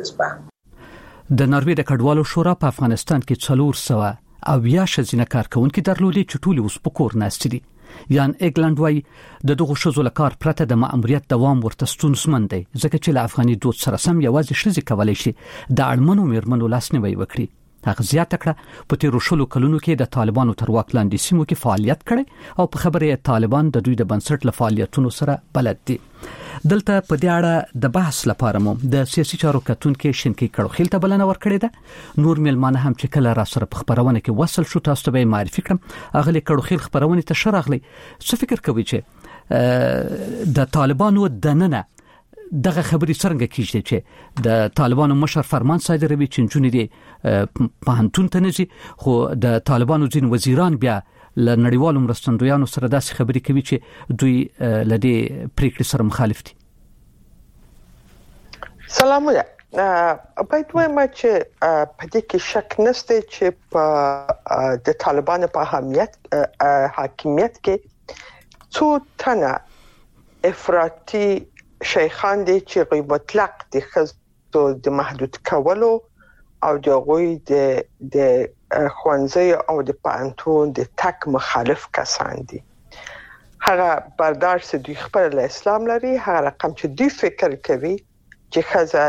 د ناروې د کډوالو شورا په افغانستان کې 400 او یا شزینه کارکونکو درلودي چې ټول اوس په کور ناست دي. یان ایګلند وای د دغه شذو لکار پرته د ماموریت دوام ورته ستونزمن دی ځکه چې له افغاني دود سره سم یوازې شذې کولای شي د اړمنو میرمنو لاسنیوي وکړي. هغه زیاته کړه په تیرو شلو کلونو کې د طالبانو تر واک لاندې سیمو کې فعالیت کړي او په خبره طالبان د دوی د بنسټ له فعالیتونو سره بلد دي. دلته په دې اړه د بحث لپاره مو د سیاسي چارو کتونکو شینکی کړوخیل ته بلنه ورکړې ده. نور ملمانه هم چې کله را سره په خبرونه کې وصل شو تاسو ته به معرفي کړم. اغلی کړوخیل خبرونه ته شراغلی څه فکر کوي چې د طالبانو دننه دغه خبرې څنګه کیږي چې د طالبانو مشر فرمان صادروي چې جنونی دي په هنتون ته نزي خو د طالبانو ځین وزیران بیا ل نړیوالو مرستندویانو سره داسې خبرې کوي چې دوی لدی پریکړې سره مخالف دي. سلامونه. باید وایم چې په دې کې شک نشته چې په د طالبانو په حاکمیت کې څو تنه افراطي شیخان دي چې غوی مطلق د خزو د محدود کولو او د غوی د خوانزي او د پانتون د تک مخالف کسان دي. هغه برداشت دوی خپل اسلام لري، هغه رقم چې دوی فکر کوي چې خزه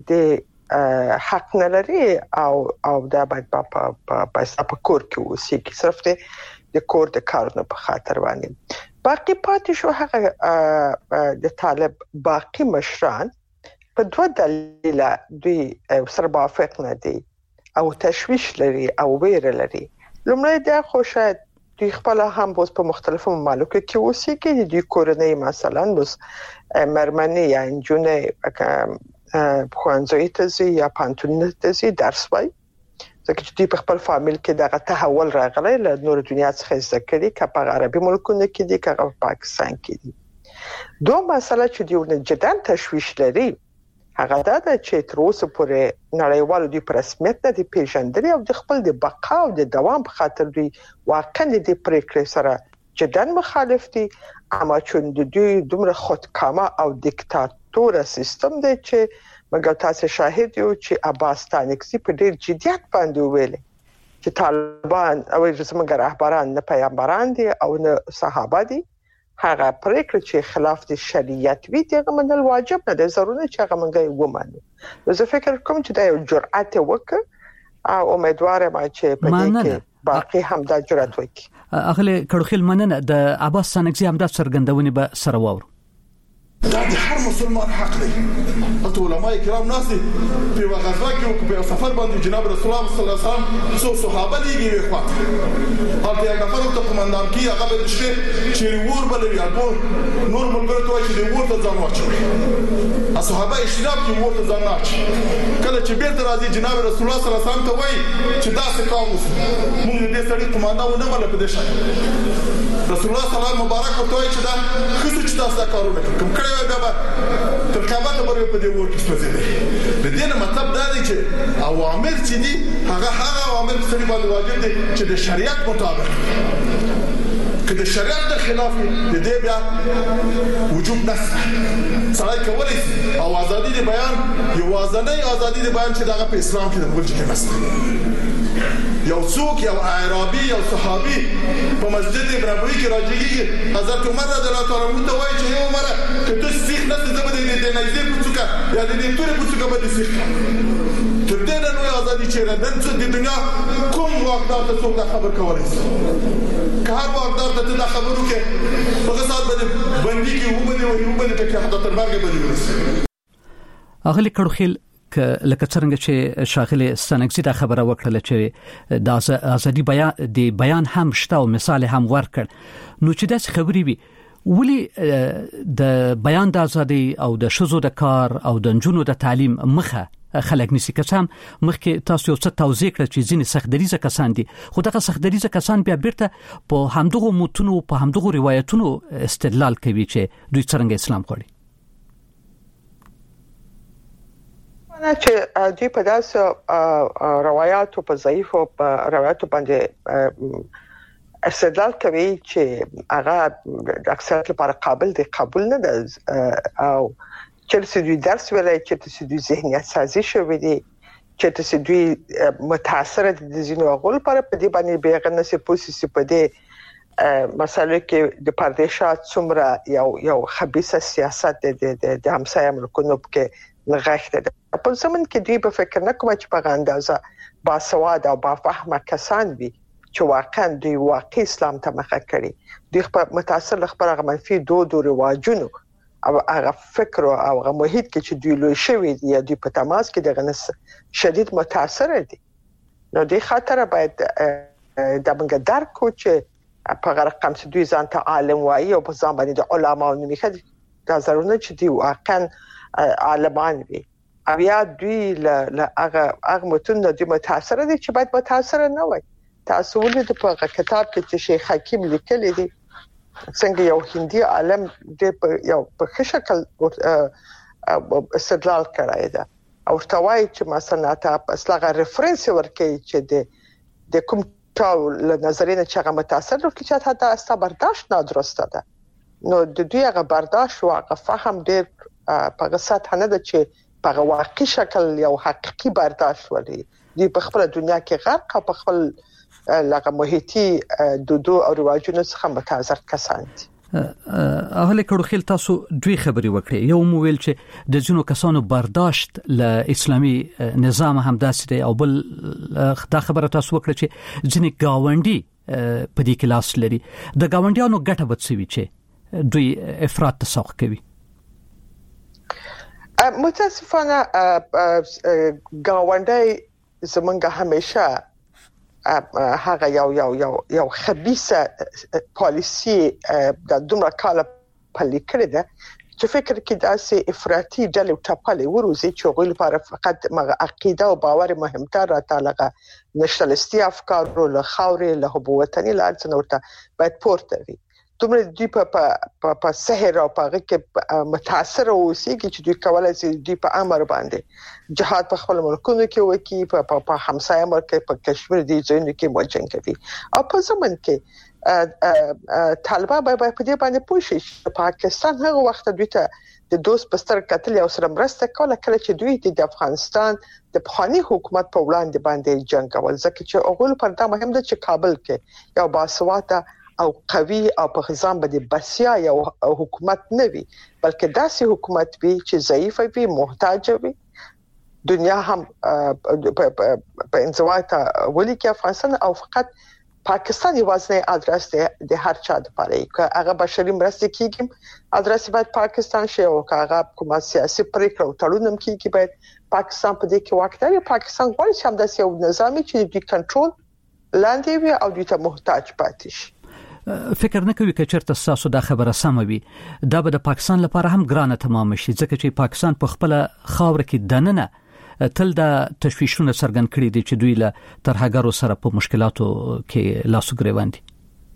د حق نه لري او دا باید په کور کې اوسي کې صرف د کور د کارونو په خاطر باندې. باقي پاتې شو هغه د طالب باقي مشران په دوه دلیل دوی سره موافق نه دي او تشویش لري او ویر لري. لومړی دا خو شاید دوی خپل هم اوس په مختلفو مملکتو کې اوسي کې د کورنۍ مثلا اوس مرمنې یا انجونې خوانزوی ته زی یا پانتون ته زی درس وای ځکه چې دوی په خپل فامیل کې دغه تحول راغلی له نور دنیا څخه ذکرې که په عربي ملکونو کې دي که په پاکستان کې دي. دوه مسله چې دوی جدا تشویش لري هغه دا چې تر اوسه پورې نړیوالو دوی په رسمیت نه دي پیژندلي او د خپل د بقا او د دوام په خاطر دوی واقعا د پریکړې سره جدا مخالف دي. اما چې دوی دومره خودکامه او دیکتاتور سیستم دی چې مګر تاسو شاهد یو چې عباس تانکسی په ډیر جديت باندې ویل چې طالبان او زموږ رهبران نه پیغمبران دي او نه صحابه دي. هغه پریکړه چې خلاف د شریعت وي دغه منل واجب نه دی، ضروري چې هغه منګي ومنو. زه فکر کوم چې دا یو جرأت وکړ او امیدوارم چې په دې کې باقي هم دا جرأت وکړي. اغلی کړوخیل مننه د عباس تانکسی هم د څرګندونې به سره وور. دا د هر مسلمان حق دی. حتی علماء کرام ناس دي په غزوه کې او په سفر باندې جناب رسول الله صلی الله علیه وسلم څو صحابه دي وي خو هغه یو نفر ته قومندان کی هغه د شي چې ور بلوي هغه نور ملګری ته چې د ور ته ځان واچوي صحابه اشراف کې ور ته ځان واچوي. کله چې بیرته راځي جناب رسول الله صلی الله علیه وسلم ته وایي چې دا څه کوم موږ دې سړي قومندان نه مله په دې شي رسول الله صلی الله علیه مبارک ورته وایي چې دا خصوصي چې تاسو کارونه کوم کړی وای دا تر قیامت پورې په دې ور کې ستاسو د دې مطلب دا دی چې اوامر چې دي هغه اوامر چې باندې واجب دي چې د شریعت مطابق که د شریعت د خلاف د دې بیا وجوب نشته. سړی کولی او ازادي د بیان یو ازادي د بیان چې دغه په اسلام کې د ملک کې نشته. یو څوک یو عربي یو صحابي په مسجد نبوي کې راځي حضرت عمر رضی الله تعالی عنہ ته وایي چې یو عمر ته د سیخ نه څه باندې د نایزه پڅوکا یا د دې تورې پڅوکا باندې سیخ تر دې نه نو ازادي چې نن څه د دنیا کوم واقعات ته څوک خبر کولای شي که هر واقعات ته د خبرو کې په غصات باندې باندې کې وبدي ته حتی تر مرګ باندې ورسي. اغلی کړوخیل لکه څنګه چې شاغلی ستانکزی دا خبره وکړه چې د ازادي بیان هم شته او مثال هم ورکړ نو چې داسې خبرې وي ولی د بیان د ازادي او د شذو د کار او د نجونو د تعلیم مخه خلک نسی کسان مخکې تاسو یو څه توضیح کړ چې ځینې سختدریزه کسان دي خو دغه سختدریزه کسان بیا بیرته په همدغه متونو په همدغه روایتونو استدلال کوي چې دوی څنګه اسلام غواړي. نه چې دوی په داسې روایتو په ضعیفو په روایتو باندې استدلال کوي چې هغه اکثریت لپاره قابل دی قبول نه ده او چې دوی درس ویلای چې دوی ذهنیت سازي شوی دي چې دوی متاثر دي د ځینو غول پر په دې باندې بیغه نسې پوسې په دې مسله کې د پردیشات څومره یو خبيثه سیاست د همسایه ملکونو کې لغښت ده په زمون کې دوی په فکر نه کوي چې په اندازه باسواد او بافهمه کسان وي چې واقعا دوی واقعي اسلام ته مخه کړي دوی په متاثر خبره منفي دود او رواجونو او هغه فکر او هغه محیط کې چې دوی لوي شوی دي یا دوی په تماس کې دغه شدید متاثر دي نو د خاطر باید د موږ درک چې په رقم چې دوی ځان ته عالم وایي او په ځان باندې د علماو نومې دا ضروري چې دوی واقعا عالمان وي او یا دوی له هغه متون دوی متاثر دي چې باید متاثر نه وي تاسو ولې په کتاب کې چې شیخ حکیم لیکلی دي څنګه یو هندي عالم د یو په شکل استدلال کړی دا او توای چې مثلا تاسو اصلاغه ریفرنس ورکړي چې د کوم ټاو له نظرینه چې هغه متاثر وکړي چې حتی استا برداشت نه درسته ده نو د دوی هغه برداشت او هغه فهم ډېر په غسات نه ده چې په واقعي شکل یو حقيقي برداشت ولري دوی په خپل دنیا کې غرق او په خپل لکه محیطي دودو او رواجونو څخه متاثر کسان دي اهله کړو خل تاسو دوی خبري وکړي یو موویل چې د جنو کسانو برداشت ل اسلامي نظام هم داسې دی او بل دا خبره تاسو وکړه چې ځنې گاونډي په دې کلاس لري د گاونډیانو ګټه بچوي چې دوی افراط تسوق کوي متاسفانه گاونډي زمونږ همیشه هغه یو خبيثه پالیسی د دومره کال پلي کړې ده چې فکر کې داسې افراطي ډلې ټاپلې وروزي چې غوړي لپاره فقط عقیده او باور مهمتر راټالغه نشلستي افکار له خاورې له هوبوتنی لارڅ نورته باید پورته وي دومره دوی په سحر او په هغه کې متاثر اوسېږي چې دوی کولای شي دوی په امر باندې جهاد په خپل ملکونو کې وکي په همسایه ملک په کشمیر دی ځینې کې موجنګ کوي او په زمون کې طالبان به په دې باندې پوښي چې پاکستان هغه وخت دوی ته د دوست بستر قتل او سره مرسته کوله کله چې دوی د افغانستان د بخاني حکومت په وړاندې باندې جنگ کول ځکه چې اوغول پر دا مهم ده چې کابل کې یو باسواده او قوي او په ځان باندې بسیا یو حکومت نه وي بلکې داسې حکومت وي چې ضعیف وي محتاج وي دنیا هم په انزوا ته ولي کې افغانستان او فقط پاکستان یوازې ادرس دی د هر چا لپاره که هغه بشري مرسته کیږي ادرس باید پاکستان شي او هغه کومه سیاسي پریکړه او تړونم کیږي باید پاکستان په دې کې واکداري پاکستان غواړي چې هم داسې یو نظامي چې د کنټرول لاندې وي او د محتاج پاتې شي فکر نه کوي چې چرته تاسو دا خبره سم وي دا به د پاکستان لپاره هم ګرانه تمام شي ځکه چې پاکستان په خپل خاور کې دننه تل دا تشویشونه څرګند کړي دي چې دوی له ترهګرو سره په مشکلاتو کې لاسو ګریوان دي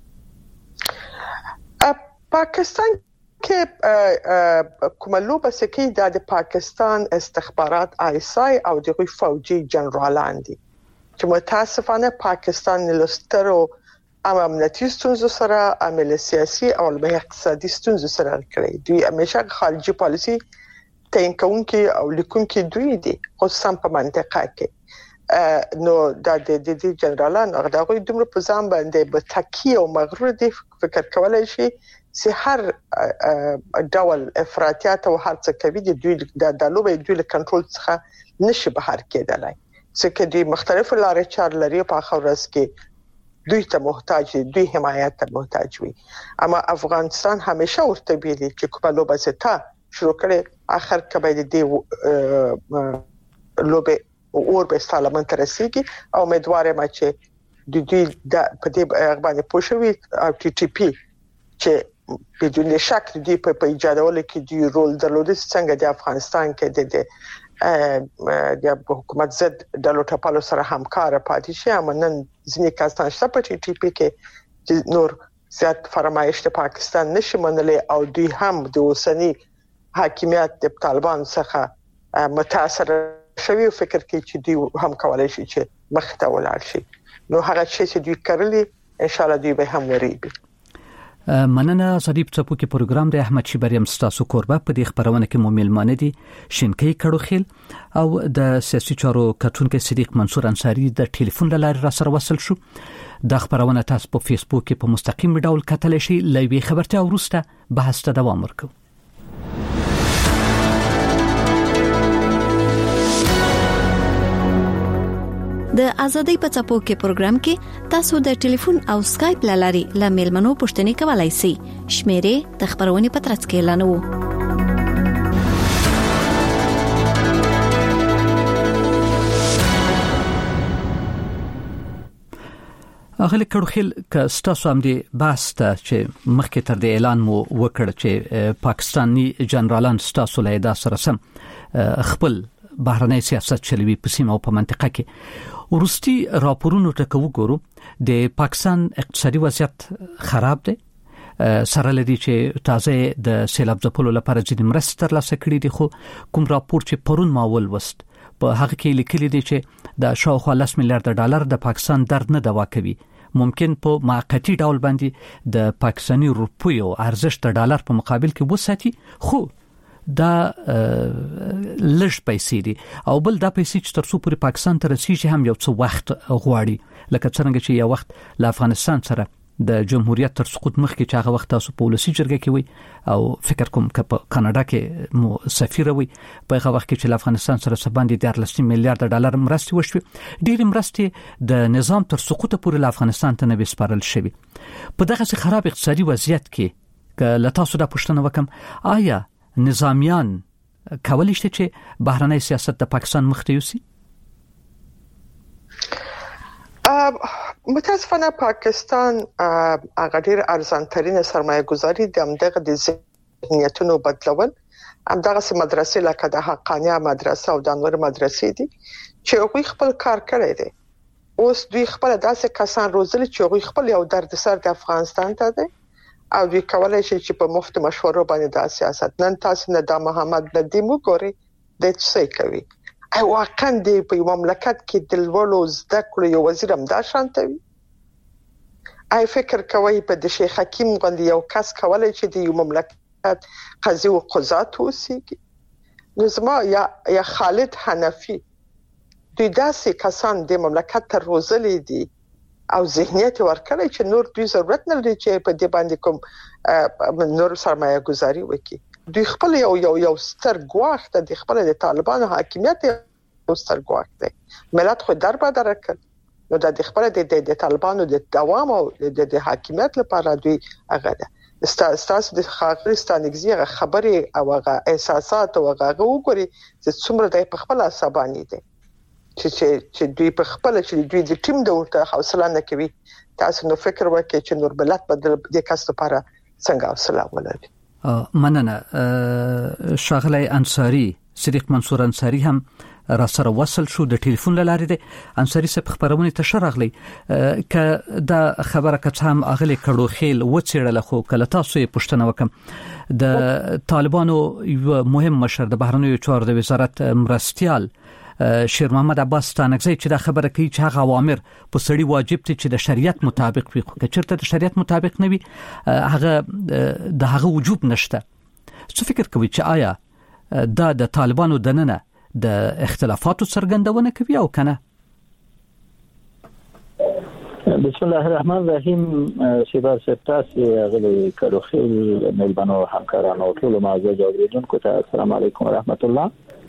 پاکستان کې کوملو بس کې د پاکستان استخبارات آیسای او د فوجي جنرالان دي چې متاسفانه پاکستان لسترو امنیتي ستونزو سره عمل سیاسي او اقتصادي ستونزو سره کړی دوی همیشه خارجي پالیسي تعین کوونکي او لیکونکي دوی دي خصوصا په منطقه کې نو د دې جنرالان هغه دوی دومره په ځان باندې به تکیه او مغرور دي فکر کولای شي چې هر ډول افراطیات او هر څه کوي دوی د لوبې دوی له کنټرول څخه نشي بهر کېدلای ځکه دوی مختلف لارې چار لري په خورس کې دوی ته محتاج دي دوی حمایت ته محتاج وي اما افغانستان همیشه ورته ویلي چې کومه لوبه زته شروع کړي اخر کبه دې لوبه اور به سالمن ترسيږي او امیدواره ما چې د دې د په دې باندې پوښوي او ټي ټي پی چې بدون شک دې په ایجادولو کې دی رول درلود څنګه د افغانستان کې د حکومت ضد د لوټپالو سره همکار پاتې شي امنن ځینې کسان شته په ټي ټي پی کې چې نور زیات فرمایش د پاکستان نشي منلي او دوی هم د اوسنی حاکمیت د طالبان څخه متاثر شوی فکر کوي چې دوی هم کولای شي چې مخ ته ولاړ شي نو هغه چې دوی کړلي ان شاء الله دوی به هم وريږي مننه صدیق څپو کې پروګرام د احمد شیبریم ستاسو کوربه په دې خبرونه کې مو میلمانه دي شینکۍ کړوخیل او د سیاسي چارو کتونکو صدیق منصور انصاری د ټلیفون لارې را سره وصل شو. د خبرونه تاسو په فیسبوک کې په مستقیم ډول کتلی شئ. لوي خبرته ورسته بحث ته دوام ورکړو. د ازادۍ په څپو کې پروګرام کې تاسو د ټلیفون او سکایپ لاري له میلمنو پوښتنې کولای شئ. شمیرې د خبرونې په ترڅ کې اعلانوو. اغلی کړوخیل ک ستاسو هم دی بحث ته چې مخکې تر د اعلان مو وکړ چې پاکستاني جنرالان ستاسو له دا سره سم خپل بهرنی سیاست چلوي په سیمه او په منطقه کې. ورستي راپورونو ته وګورو د پاکستان اقتصادي وضعیت خراب دی. سره لدی چې تازه د سیلاب ځپلو لپاره ځینې مرستې ترلاسه کړې دي، خو کوم راپور چې پرون ما ولوست په هغه کې لیکلي دي چې د شاوخوا 10 میلیارډ ډالر د پاکستان درد نه دوا کوي. ممکن په موقتی ډول باندې د پاکستاني روپیو ارزښت د ډالر په مقابل کې وساتي، خو دا لږ پیسې دي او بل دا پیسې چې ترڅو پورې پاکستان ته رسیږي هم یو څه وخت غواړي. لکه څنګه چې یو وخت له افغانستان سره د جمهوریت تر سقوط مخکې چې هغه وخت تاسو په ولسی جرګه کې وي او فکر کوم چې په کاناډا کې مو سفیر وي، په هغه وخت کې چې افغانستان سره سباندې 13 میلیارډ ډالر مرستې وشوي. ډېر مرستې د نظام تر سقوط پورې له افغانستان ته نه وسپارل شوی. په دغه خراب اقتصادي وضعیت کې ک له تاسو د پښتنه وکم، آیا نظامیان کولی شي چې بهرنی سیاست د پاکستان مخته یوسي؟ متاسفانه پاکستان هغه ډیر ارزان ترين سرمایه گذاري د همدغه د ذهنیتونو بدلول، همدغه مدرسې لکه د حقانیه مدرسه او د انور مدرسې دي چې هغوی خپل کار کړی دی. اوس دوی خپل داسې کسان روزلي چې هغوی خپل یو درد سر د افغانستان ته دی او دوی کولای شي چې په مفت مشورو باندې د سیاست نن تاسو نه د محمد ندیم وګوري د څه کوي. او واقعا د په مملکت کې د لوړو زده کړو یو وزیر هم دا شانته وي. آی فکر کوي په د شیخ حکیم باندې یو کس کولای شي د یو مملکت قضیه او قضات وسیږي. نو زما یا خالد حنفي دوی داسې کسان د مملکت ته روزلي دي او ذهنیت ورکړی چې نور دوی ضرورت نه لري چې په دې باندې کوم نور سرمایه گذاري وکړي. دوی خپل یو ستر ګواښ ته د خپل د طالبانو حاکمیت یو ستر ګواښ دی. ملت خو دربدر کړ، نو د خپل د طالبانو د دوام او د حاکمیت لپاره دوی هغه ده ستاسو د خاغستانګزي خبرې او هغه احساسات او هغه وګوري چې څومره د خپل عصباني دي چې دوی په خپل چې دوی د ټیم د ورته حوصله نه کوي. تاسو نو فکر وکړئ چې نور بلد بدل د کس لپاره څنګه حوصله ولري. مننه شاغلی انصاری، صدیق منصور انصاری هم را سره وصل شو د ټلیفون لارې دی. انصاری صاحب خبرونه ته شرغلی ک دا خبره که هم اغلی کړوخیل وڅېړل، خو کله تاسو یې پښتنه وکم د طالبانو یو مهم مشر د بهرنیو چارو د وزارت مرستيال شیر محمد عباس ستانکزی چې دا خبره کوي چې هغه اوامر په سړي واجب دي چې د شریعت مطابق وي، خو چېرته د شریعت مطابق نه وي هغه وجوب نشته. څه فکر کوي چې آیا دا د طالبانو دننه د اختلافاتو څرګندونه کوي او کنه؟ بسم الله الرحمن الرحیم. شیبار سپتاسی غلی کړوخیل ملبانو همکارانو ټول معزز اوریدونکو ته السلام علیکم ورحمت الله.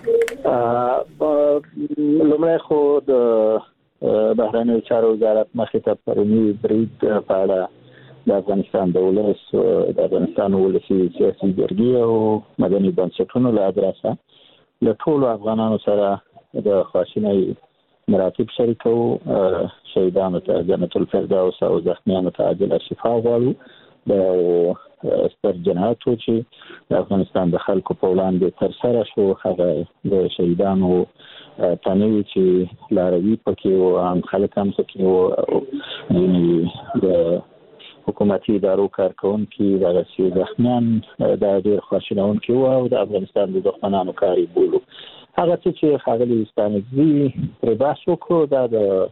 لومړی خو د بهرنیو چارو وزارت مخې ته پرونی برید په اړه د افغانستان د ولس د افغانستان ولسي سیاسي جرګې او مدني بنسټونو له ادرسه له ټولو افغانانو سره د خواشینۍ مراتب شریکو، شهیدانو ته جنت الفردوس او زخمیانو ته عاجله شفا غواړو. د ستر جنایتو چې د افغانستان د خلکو په وړاندې تر سره شو، هغه د شهیدانو تنوي چې لاروي پکې او عام خلک هم پکې او د حکومتي ادارو کارکونکي دغه چې زخمیان د ډېر خواشینونکي وو او د افغانستان د دښمنانو کاری بولو. هغه چې خاغلی ستانکزي پر بحث وکړو دا د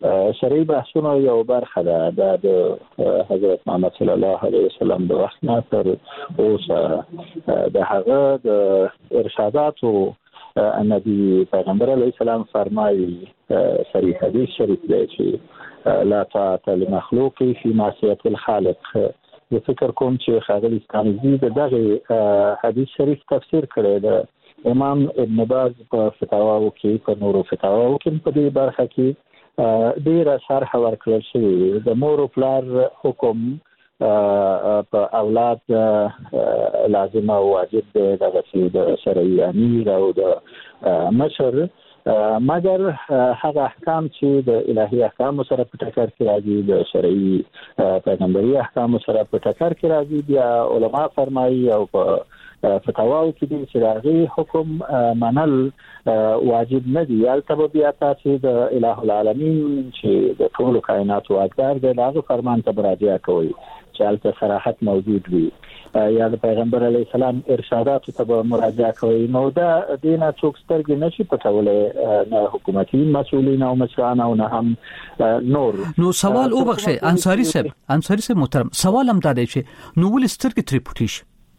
شرعي بحثونو یو برخه ده د حضرت محمد صلی الله علیه وسلم د وخت نه تر اوسه د هغه د ارشاداتو نبی پیغمبر علیه السلام فرمایي صریح حدیث شریف دی چې لا طاعة لمخلوق فی معصیة الخالق. زه فکر کوم چې ښاغلي ستانکزي دغه حدیث شریف تفسیر کړی دی. امام ابن باز په فتاواو کې په نورو فتاواو کې په دې برخه کې ډیره شرح ورکړل شوې. د مور او پلار حکم په اولاد لازم او واجب دی دغه چې د شرعي امیر او د مشر، مګر هغه احکام چې د الهي احکام سره په ټکر کې راځي، د شرعي پیغمبري احکام سره په ټکر کې راځي، بیا علما فرمایي او په فتاواو کې دي چې هغه حکم منل واجب نه دي. البته بیا تاسو د الٰه العالمین چې د ټول کائنات واکدار دی هغه فرمان ته مراجعه کوئ چې البته صراحت موجود وي، یا د پیغمبر علیه السلام ارشادات ته مراجعه کوي. نو دا دینه څوک سترګې نشي پټولای، نه حکومتي مسؤلین او مشران او نه هم نور. نو سوال او بخښه انصاری صاحب محترم، سوال هم دا دی چې نو ول سترګې تری پټیش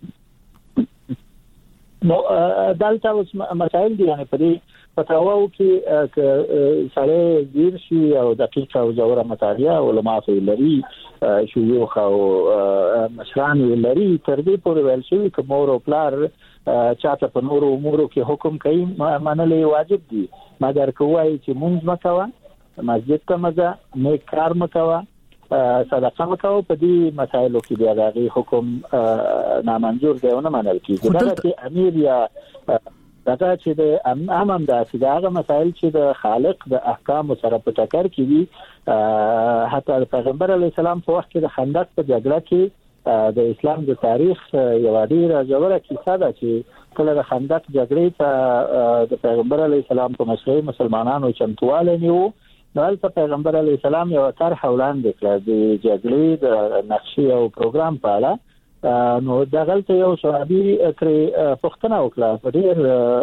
نو دلته اوس مسائل دي، یعنی په دې فتاواو کې سره ډیر شي او دقیقه او جوړه مطالعه علماء لري، شيوخ او مشران لري، تر دې پورې ویل شوی چې مور او پلار چاته په نورو امورو کې حکم کوي منل واجب دي، مګر کوی چې مونږ مکوه، مسجد ته مزه، نیک کار مکوه، صدقه مکو، په دې مسایلو کې بیا دغه حکم نامنظور دی او نه منل کیږي. دا چې امیر یا دغه چې د امام داسې دغه مسایل چې د خالق د احکام سره په ټکر کې دي. حتی پیغمبر علیه السلام په وخت کې د خندق په جګړه کې د اسلام د تاریخ یو ډیره ژوره کیسه ده چې کله د خندق جګړې ته د پیغمبر علیه السلام په مشرۍ مسلمانانو چمتواله نیو، نو البته پیغمبر علیه السلام یو طرح وړاندې کړه د جګړې د نقشې او پروګرام په اړه. نو دغلته یو صحابي کړي پښتنه وکړه په ډېر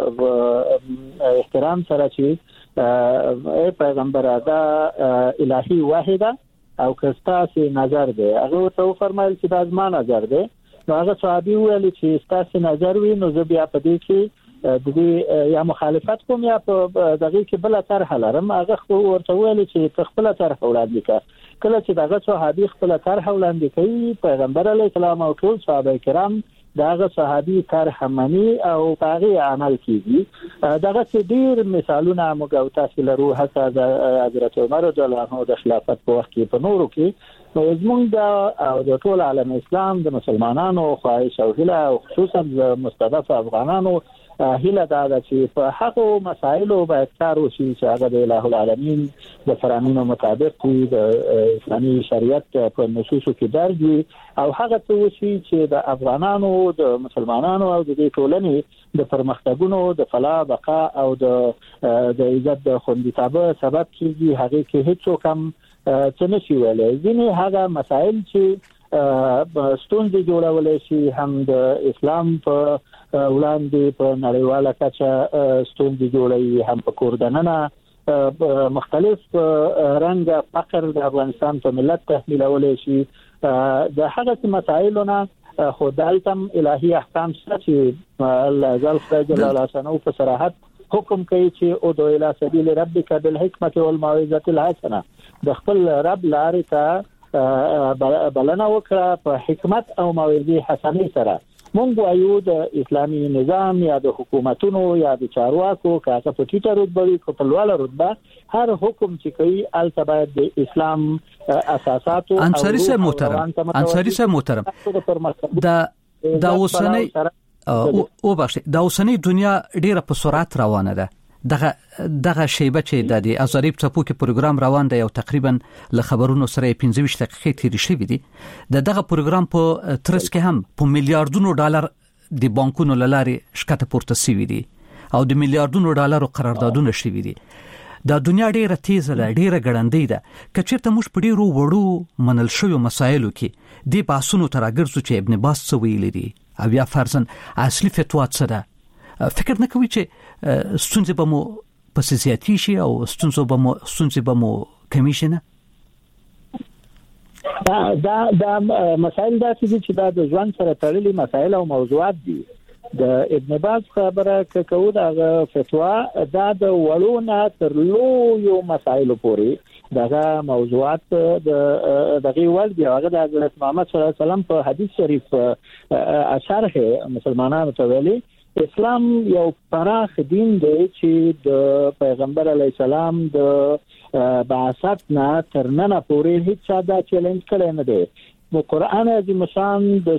احترام سره چې پیغمبر دا الهي واحده او کستاسي نظر دی. هغه ته فرمایل چې دا زما نظر دی. نو هغه صحابي ویل چې ستاسو نظر وي نو زه بیا په دې کې د دې یا مخالفت کوم یا په دغه کې بل طرح لرم. هغه ورته ویل چې خپل طرح وړاندې کړه. کله چې دغه صحابي خپل طرح وړاندې کوي، پیغمبر علیه السلام او ټول صحابه کرام دغه صحابي طرح مني او هغه عمل کوي. دغه چې ډیر مثالونه موږ او تاسو لرو، حتی د حضرت عمر رضی الله عنه د خلافت په وخت کې په نورو کې زموږ او د ټول عالم اسلام د مسلمانانو خواهش او هیله او خصوصا د مستضعف افغانانو هیله دا ده چې په هغو مسایلو باید کار وشي چې هغه د الٰه العالمین د فرامینو مطابق وي، د اسلامي شریعت په نصوصو کې درج وي، او هغه څه وشي چې د افغانانو د مسلمانانو او د دې ټولنې د پرمختګونو د فلاح بقا او د عزت د خوندیتوب سبب کیږي. هغه کې هیڅ کم څه نشي ویلای. ځینې هغه مسایل چې ستونزې جوړولای شي هم د اسلام په وړاندې په نړیواله کچه ستونزې جوړوي، هم په کور دننه مختلف رنګ فقر د افغانستان په ملت تحمیلولای شي. د هغه مسایلو نه خو دلته الهي احکام چې الله خدای جل جلاله په صراحت حکم کوي چې او د الى سبیل ربک بالحکمت والموعظه الحسنه، د خپل رب لارې ته بلنه وکړه په حکمت او موعظه حسنه سره. مونږ وایو د اسلامي نظام یا د حکومتونو یا د چارواکو کاغه په ټیټه رتبه وي کو په لوړه رتبه هر حکم چې کوي البته باید د اسلام اساساتو انصاری صاحب محترم دا اوسنۍ او بخښه د اوسنۍ دنیا ډیره په سرعت روانه ده. دغه شیبه چې د ازریب ټاپو کې پروګرام روان دی او تقریبا له خبرونو سره 15 دقیقې تیرې شوې دي. دغه پروګرام په ترڅ کې هم په میلیارډونو ډالر د بانکونو لارې شکته پورته شوې دي او د میلیارډونو ډالر قراردادونه شوې دي. د دنیا ډیره تیزه ده، ډیره ګړندۍ ده. کچېرته موږ په ډیرو وړو منل شوی مسایلو کې د باسونو ترګرځو چې ابن باس څه ویلي دي او یا فرضاً اصلي فتوا څه ده. فکر نه کوي چې ستونزې به مو پس زیاتی شي او ستونزې به مو کمیشن دا مسائل دا چې دا د ځوان سره تړلي مسائل او موضوعات دي. د ابن باز خبره کوي دا فتوا دا د وړونه تر لویو مسائل پورې دا موضوعات دغه ول دی. هغه د حضرت محمد صلی الله علیه وسلم په حدیث شریف اشاره مسلمانانو ته ویلي اسلام یو پراخ دین دی چې د پیغمبر علی السلام د بعثت نه تر نن پورې هیڅ چا دا چیلنج کړی نه دی. نو قرآن عظیم شان د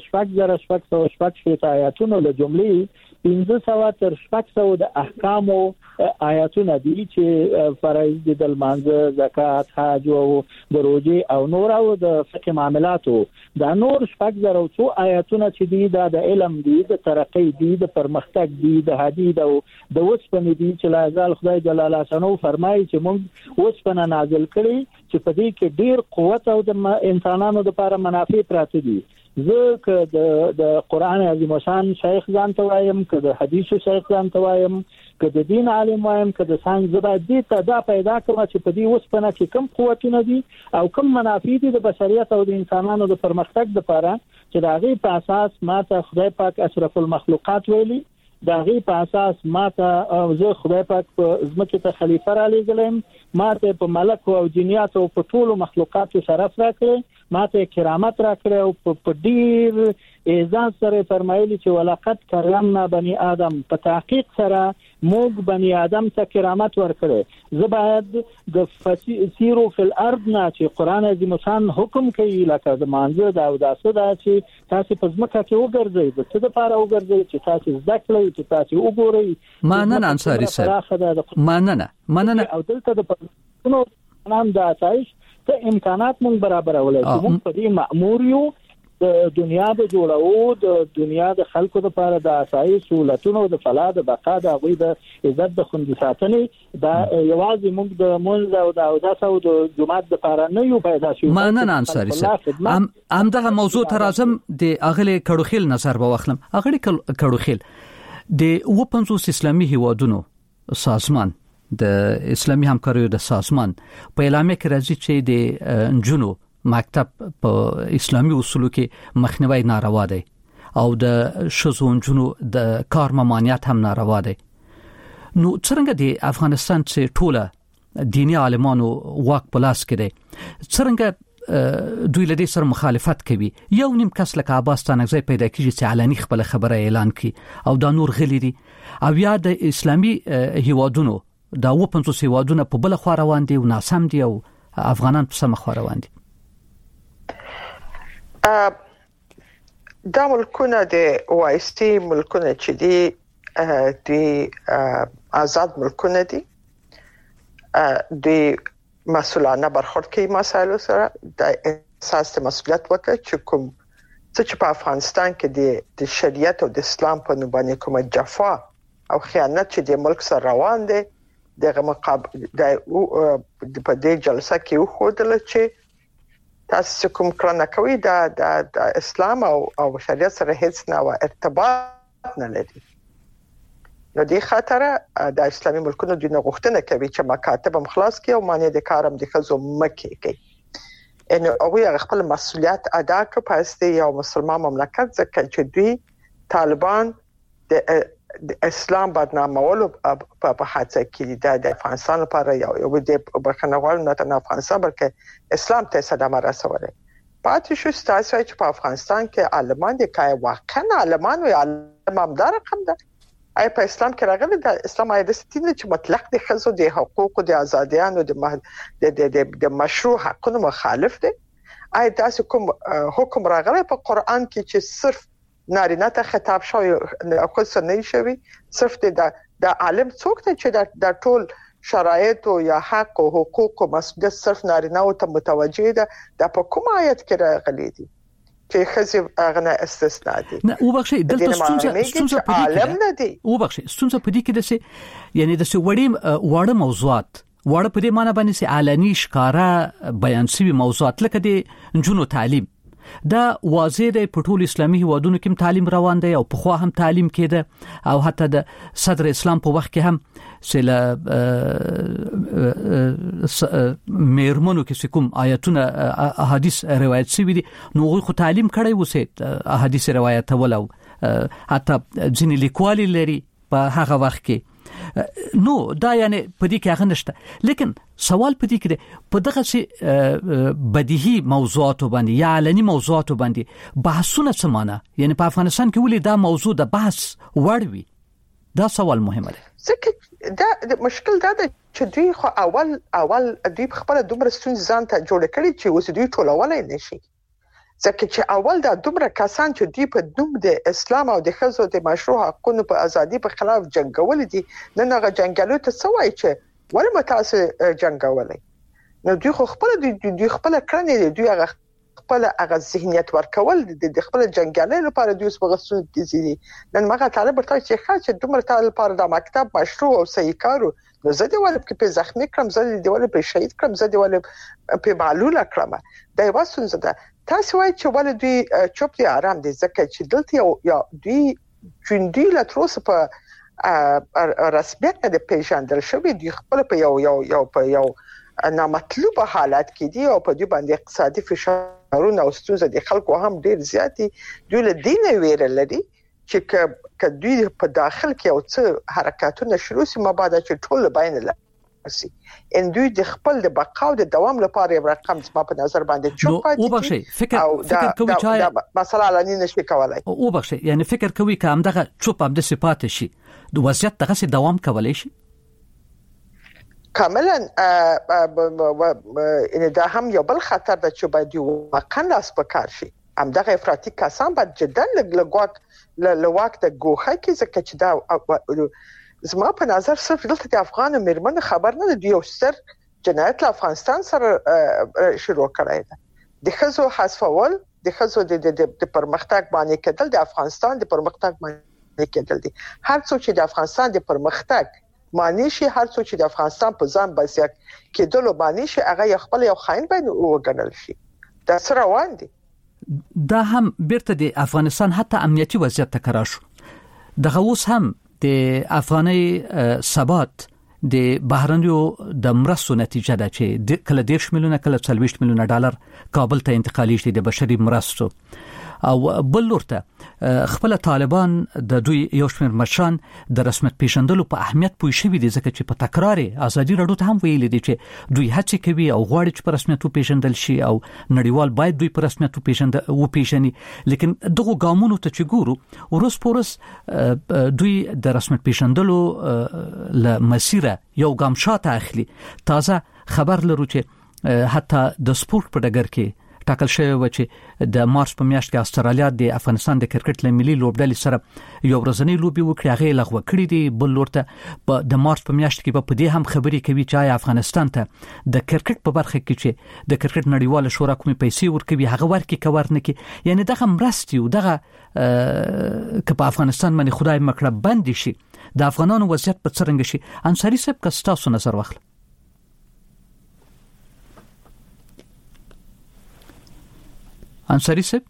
6,600 آیاتونو له جملې 1500 تر 600 د احکامو آیاتونه دي چې فرایض د لمانځه، زکات، حج او د روزي او نور او د فقه معاملاتو دا نور 600 آیاتونه چې دي دا د علم دي، د ترقی دي، د پرمختګ دي، د حدید او د وسپنې دي چې لازال خدای جلاله شانو فرمایي چې موږ وسپنه نازل کړي چې په دې کې ډیر قوت او د انسانانو لپاره منافع پراته دي. زه که د قرآن عظیم شان شیخ ځان ته وایم، که د حدیثو شیخ ځان ته وایم، که د دین عالم وایم، که د ساينس زبا دي ته دا پیدا کوم چې په دې وسپنه کې کم قوتونه دي او کم منافع دي د بشریت او د انسانانو د پرمختګ لپاره چې دا غي په اساس ماته خدای پاک اشرف المخلوقات ویلي، دا غي په اساس ماته زه خدای پاک په ځمکه ته خلیفہ را لېږلم، ماته په ملک او جنیات او په ټولو مخلوقاتو شرف راکړي، ماته کرامت راکړي او په ډیر اعزاز سره فرمایلی چې ولقد کرمنا بني آدم، په تحقیق سره موږ بني آدم ته کرامت ورکړي. زه باید د سیرو فی الارض نه چې قرآن عظیم شان حکم کوي لکه د مانځه دا او داسه دا چې تاسو په ځمکه کې وګرځئ، د څه لپاره وګرځئ چې تاسو زده کړئ، چې تاسو وګورئ. مننه انصاری صاحب، مننه او دلته د پښتنو نام د اسایش ته امکانات مونږ برابرولای چې مونږ په دې مأمور یو د دنیا د جوړو د دنیا د خلکو لپاره د اسایش سہولتونو د فلاح د بقا د غوي د عزت د خوندي ساتنې دا یوازې مونږ د مونږ او د اوداسه او د جماعت لپاره نه یو پیدا شو. مننه انصاری صاحب. همدغه موضوع تر اعظم د اغلی کډوخیل نظر به واخلم. اغلی کډوخیل د 50 اسلامي هیوادونو سازمان د اسلامي همکاریو د سازمان په اعلامیه کې راځي چې د جنو مکتب په اسلامي اصولو کې مخنیوي ناروا دی او د شذو جنو د کار ممانعت هم ناروا دی. نو څنګه د افغانستان چې ټوله دینی عالمانو واک پلاس کړي څنګه دوی له دې سره مخالفت کوي؟ یو نیم کس لکه عباس تانکزی پیدا کیږي چې علني خپل خبره اعلان کړي او دا نور غلي دي او یا د اسلامي هیوادونو دا 50 هیوادونه په بل خوا روان دي او ناسم دي او افغانان په سم خوا روان دي. دا ملکونه د وایستی ملکونه چې دي د آزاد ملکونه دي، د مسؤلانه برخورد کوي مسایلو سره د اساس مسؤلیت وکړي چې کوم چې په افغانستان کې د شریعت او د اسلام په نوم باندې کوم جفا او خیانت چې د ملک سره روان دي دغه مقابل د په دې جلسه کې وښودل چې تاسو کوم کړنه کوي د اسلام او شریعت سره هیڅ نه ارتباط نه لري. نو دې خاطر د اسلامي ملکونو د غوښتنه کوي چې مکاتب خلاص کړي او معنی د کارم د خزو مکه کوي ان او خپل مسؤلیت ادا کړي په اساس یو مسلمان مملکت ځکه چې دوی طالبان د اسلام بدنامولو په حادثه کې د افغانستان لپاره یو د بخنوال نه تنه افغانستان بلکې اسلام ته صدمه رسولې. پاتې شو تاسو چې په افغانستان کې عالمان دي کای واقعا عالمان او عالم همدار رقم ده آیا په اسلام کې راغلي د اسلام آیت ستینه چې مطلق د خزو د حقوق او د ازادیانو د مشروع حقونو مخالف دي؟ آیا تاسو کوم حکم راغلی په قران کې چې صرف نارینه ته خطاب شوی او خصوصا نه شوی صرف د عالم څوک ته چې د ټول شرایط او یا حق او حقوق او مسؤلیت صرف نارینه او ته متوجه ده د په کوم آیت کې راغلي دي چې خزي اغنه استثناء دي؟ نه وبخښي دلته ستونزه عالم نه دي وبخښي ستونزه پدې کې ده یعنی د وړه موضوعات وړه په دې معنی باندې چې علني ښکارا بیان شوی موضوعات لکه د جنو تعلیم دا واضح دی په ټول اسلامي هیوادونو کې تعلیم روان دی او په خوا هم تعلیم کېده او حتی د صدر اسلام په وخت کې هم سله میرمنو کې کوم آیاتونه احادیث روایت شوی دي نو خو تعلیم کړی وسه احادیث روایت ولو حتی ځینې لیکوالي لري په هغه وخت کې نو دا یعنی په دې کې هغه نشته لیکن سوال په دې کې په دغه شی بدیهی موضوعات باندې یا علني موضوعات باندې بحثونه سمانه یعنی په افغانستان کې ولې دا موضوع د بحث وړوي دا سوال مهمه دی ځکه دا مشکل دا دی چې دوی خو اول دوی خپل دومره ستونزې ځان ته جوړ کړي چې اوس دوی ټولولای نشي ځکه چې اول دا دومره کسان چې دوی په نوم د اسلام او د ښځو د مشروع حقوقو په ازادي په خلاف جنگول دي نن هغه جنگالو ته سوای چې ولې متاسه جنگولای نو دوی خو خپل کړنې دوی هغه خپل ذهنیت ورکول د خپل جنگالۍ لپاره دوی اوس په غوښتنه کې دي نن ماغه طالب ورته چې ښه دومره طالب لپاره د مکتب مشروع او صحیح کارو نو زه دی ولې په زخمی کړم زه دی ولې په شهید کړم زه دی ولې په معلوله کړم دا یو څه ده تاسو وایئ چې ولې دوی چوپ دي آرام دي ځکه چې دلته یا دوی ژوندۍ لا تر اوسه په رسمیت نه پیژندل شوی دی خپل په یو نامطلوب حالت کې دي او په دې باندې اقتصادي فشارونه او ستونزې د خلکو هم ډیر زیات دي دوی له دینه ویره لري چې کدوی په داخل کې او څه حرکتونه شروع سي مبادا چې ټول باین لاسي ان دوی د خپل د بقا او د دوام لپاره یو رقم ما په نظر باندې چوپ پاتې او بخښي فکر کوي چې مثلا علني نشي کولای او بخښي یعنی فکر کوي چې همدغه چوپ هم د صفات شي د وضعیت دغه دوام کولای شي کاملا ان دا هم یو بل خطر ده چې باید واقعا لاس پکار شي همدغه افراطي کسان باید جدا لواک د ګوخه کې ځکه چې دا زما په نظر صرف دلته د افغان میرمن خبر نه دی یو ستر جنایت له افغانستان سره شروع کړی ده د ښځو حذفول د ښځو د پرمختګ باندې کېدل د افغانستان د پرمختګ باندې کېدل دي هر څوک چې د افغانستان د پرمختګ معنی شي هر څوک چې د افغانستان په ځان بسیا کېدل معنی شي هغه خپل یو خاين باندې وګڼل شي دا سره روان دي دا هم بیرته د افغانستان حتی امنیتي وضعیت تکرار شو دغه اوس هم د افغاني ثبات د بهرنیو د مرستو نتیجه ده چې کله 10 میلیونه کله 40 میلیونه ډالر کابل ته انتقالي شي د بشري مرستو او بل لورته خپل طالبان د دوی یو شمېر مشران د رسمیت پیژندلو په اهمیت پوه شوي دي ځکه چې په تکرار ازادي راډیو ته هم ویلي دي چې دوی هڅه کوي او غواړي چې په رسمیت پیژندل شي او نړیوال باید دوی په رسمیت پیژني لیکن دغه ګامونو ته چې ګورو ورس پورس دوی د رسمیت پیژندلو ل مسیره یو ګام شاته اخلي تازه خبر لرو چې حتی د سپورت په ډګر کې ټاکل شوی و چې د مارچ په میاشت کې استرالیا د افغانستان د کرکټ لملي لوبډلې سره یو ورځنی لوبي وکړي هغه لغوه کړی دی بل لورته د مارچ په میاشت کې په دې هم خبرې کوي چې افغانستان ته د کرکټ په برخه کې چې د کرکټ نړیواله شورا کومې پیسې ورکوي هغه ورکي کور نه کی یعنی دغه مرستي او دغه که په افغانستان باندې خدای مکړه بند شي د افغانانو وضعیت په څرنګه شي انصاری صاحب که تاسو نظر واخلئ انصاری صاحب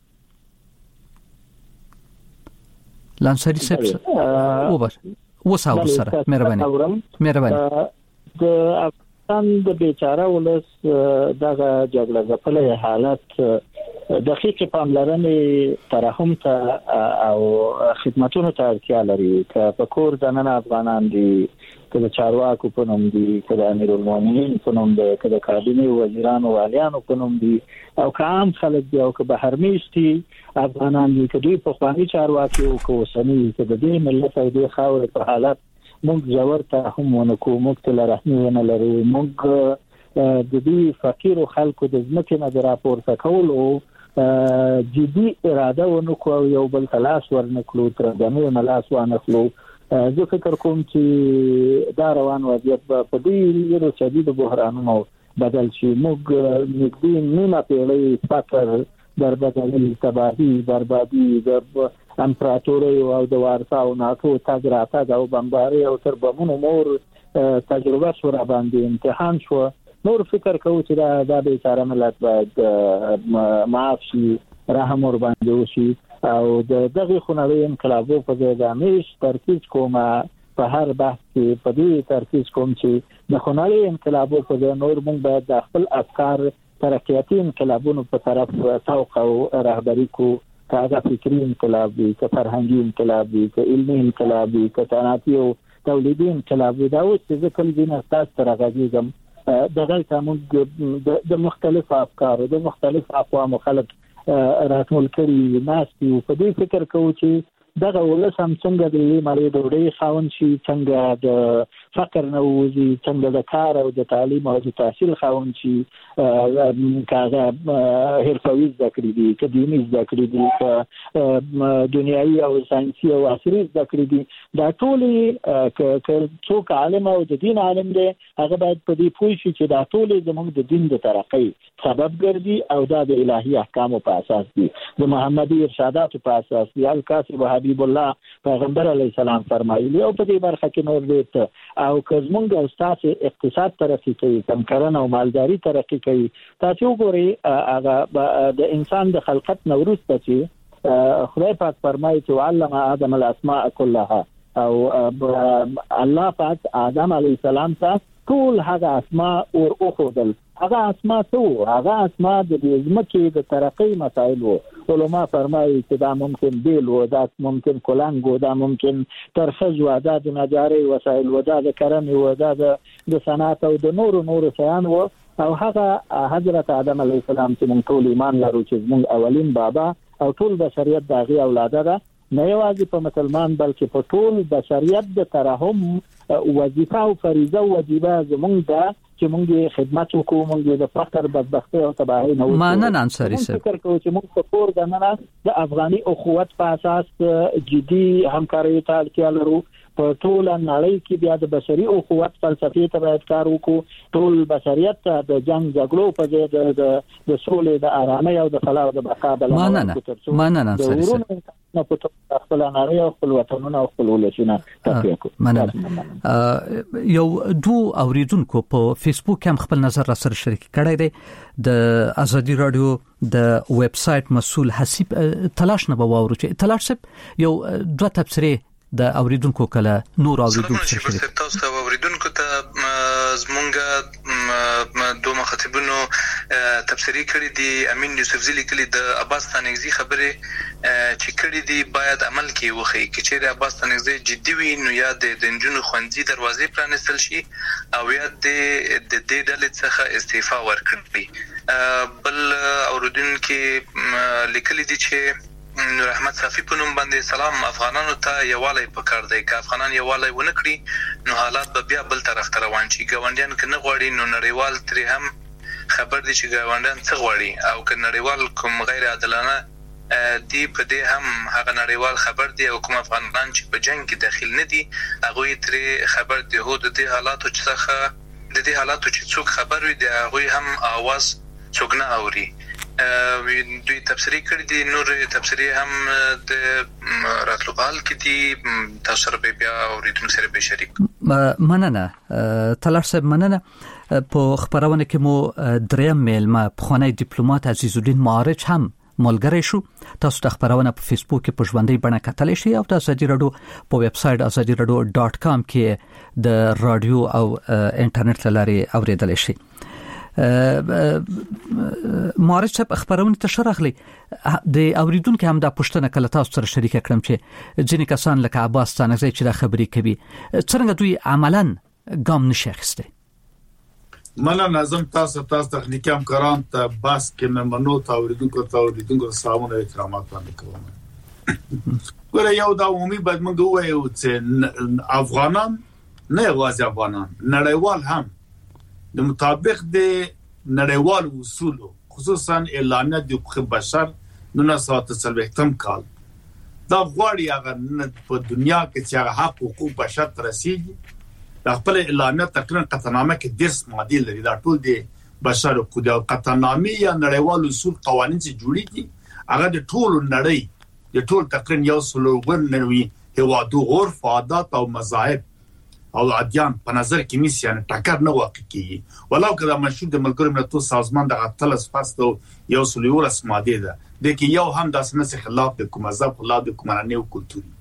لانصاری صاحب او بس وساو سره مهرباني د افغانستان د بیچاره ولس دغه جګړه ځپلې حالت دقیق پاملرنې ترحم ته او خدماتونو ته اړتیا لري که په کور دننه افغانان دي که د چارواکو په نوم دي که د امیرالمؤمنین په نوم دي که د کابینې وزیرانو والیانو په نوم دي او که عام خلک دي او که بهر میشتي افغانان دي که دوی پخواني چارواکي او که اوسني که د دې ملت او د خاورې په حالت موږ ژور ترحم ونکو موږ ته رحم ونه لرو موږ د دې فقیر خلکو د ځمکې نه راپورته کول او جدي اراده ونکو یو بل تلاش ورنکلو تر دمه ملاس وانخلو زه فکر کوم چې دا روان وضعیت په دې ډېر شدید بحرانونو بدل شي موږ نږدې نیمه پیړۍ فقر بربادي تباهي بربادي د امپراتوري او د وارسا او ناتو تاګ راتګ او بمباري او تر بمونو مور تجربه شو را باندې امتحان شو نور فکر کوم چې دا به سره ملت باید معاف شي رحم ور باندې وشي او دغه خنوي انقلابو په ځای د امیش ترکیب کومه په هر بحث کې په دې ترکیز کوم چې د خنالي انقلابو په ځای نور موږ باید د خپل افکار ترقیاتي انقلابونو په طرف توق او رهبری کو، که فکری انقلاب وي، که فرهنګي انقلاب وي، که علمي انقلاب وي، که صنعتي او تولیدي انقلاب وي. دا اوس چې کله دین اساس تر غږیږم دغه کوم د مختلف افکار د مختلف اقوام خلک راتول کړي ناس په دې فکر کوي چې دغه ولسم څنګه د مالي ډوډۍ خاون شي، څنګه د فقر نه وځي، څنګه د کار او د تعلیم او د تحصیل خاون شي، کاغه حرفوي زده کړې دي، که دیني زده کړې دي، که دنیوي او ساينسي او عصري زده کړې دي. دا ټول که څوک عالم او د دین عالم دی هغه باید په دې پوه شي چې دا ټول زموږ د دین د ترقۍ سبب ګرځي او دا د الهي احکامو په اساس دي، د محمدي ارشاداتو په اساس دي. الکاتب حبیب الله پیغمبر علیه السلام فرمایلی او په دې برخه کې نور دې او که زمونږ استاد اقتصاد ترقی کوي، کمکرنه او مالداري ترقی کوي، تاسو وګورئ هغه د انسان د خلقت نورسته چې خدای پاک فرمایي چې علم آدم الاسماء كلها او الله پاک آدم علیه السلام ته ټول هغه اسماء اور اوخدل. هغه اسماء څه؟ هغه اسماء د ځمکې د ترقی مسائل وو. علما فرمایي چې دا ممکن بیل و، دا ممکن کلنګ و، دا ممکن ترخز و، دا د نجاري وسایل و، دا د کرنې و، دا د صنعت او د نورو شیان و. او هغه حضرت آدم علیه السلام چې موږ ټول ایمان لرو چې موږ اولین بابا او ټول بشریت د هغې اولاده ده، نه یوازې په مسلمان بلکې په ټول بشریت د ترحم وظیفه او فریضه او واجبه زموږ ده چې موږ خدمت وکړو، موږ د فقر بدبختي او تباهي نه وکړو. مننه انصاري صاحب. فکر کوم چې موږ په کور دننه د افغاني اخوت په اساس جدي همکاري ته اړتیا لرو. په ټول نړۍ کې بیا د بشري اخوت فلسفې ته باید کار وکړو. ټول بشریت ته د جنگ جګړو په ځای د سولې، د آرامۍ او د فلاح او د بقا بل مننه انصاري صاحب. نه په خپل نړۍ او خپل وطنونه او خپل ولسونه تفکر. مننه. یو دو اوریدونکو په فیسبوک هم خپل نظر را سره شریک کړی دی. د ازادي رادیو د ویب سټ مسؤل حسیب تلاش نه باور چې تلاش یو دوه تبصره د اوریدونکو کله نور اوریدونکو سره تاسو ته اوریدونکو ته زمونږ دوه مخاطبونو تبصری کړی دي. امین یوسفزی لیکلی د عباس تانگزی خبره چې کړی دي باید عمل کې وخی چې چیرې عباس تانگزی جدي وي نو یا د جنونو خوندزي دروازې پرانستل شي او یا د دې ډلې څخه استعفا ورکړي. بل اوریدونکو لیکلی دي چې نور احمد صافی په نوم باندې سلام افغانانو ته یووالی پکار دی، که افغانان یووالی ونه کړي نو حالات به بیا بل طرف ته روان شي. ګاونډیان که نه غواړي نو نړیوال ترې هم خبر دي چې ګاونډیان څه غواړي او که نړیوال کوم غیر عادلانه دی په دې هم هغه نړیوال خبر دی او کوم افغانان چې په جنگ کې داخل نه دي هغه ترې خبر دی. هو د دې حالاتو چې څوک خبر وي د هغه هم आवाज څوک نه اوري. دوی تفسیری کړی دي، نور تفسیری هم د راتلو بال کې دي. تاسو سره بیا اوریدونکو سره به شریک. مننه تلاش صاحب. مننه. په خبرونه کې مو دریم میلمه پخوانی ډیپلوماټ عزیز الدین معارج هم ملګری شو. تاسو د خبرونه په فیسبوک کې په ژوندۍ بڼه کتلی شئ او د ازادي رادیو په ویب سټ azadieradio.com کې د رادیو او انټرنیټ لارې اوریدلی شئ. معارج صاحب خبرونه ته شرحلي د اوریدونکو هم د پښتنه کله تاسو سره شریک کړم چې ځینې کسان لکه عباس تانگزی چې دا خبرې کوي څنګه دوی عملاً ګام نشي اخیسته. مله نظم تاسو تخنیکی همکاران ته بس کې ممنو ته اوریدونکو سلامونه احترامات باندې کوم. ګوره یو دا عمومي باید موږ وایو چې افغانان نه یوازې افغانان، نړیوال هم د مطابق د نړیوال اصول خصوصا اعلامیه د حقوق بشر 1940 کال دا غواړي هغه په دنیا کې چې هغه حق حقوق بشر ترسيږي. د خپل اعلامیه تقریبا قطعنامه کې 10 ماده لري. دا ټول د بشر حقوق او قطعنامه یا نړیوال اصول قوانين چې جوړیږي هغه د ټول نړۍ د ټول تقریبا یو سلوګن نوي هوادو عرف عادات او مذاهب او اديان په نظر کې نیسي، یعنی ټکر نه واقع کیږي. ولو کله مشهور د ملګرو ملتونو سازمان د اتلس فاستو یو سلوورس ماده ده د کې یو هم د سنت خلاف د کوم مذهب خلاف د کوم رانه او کلتوري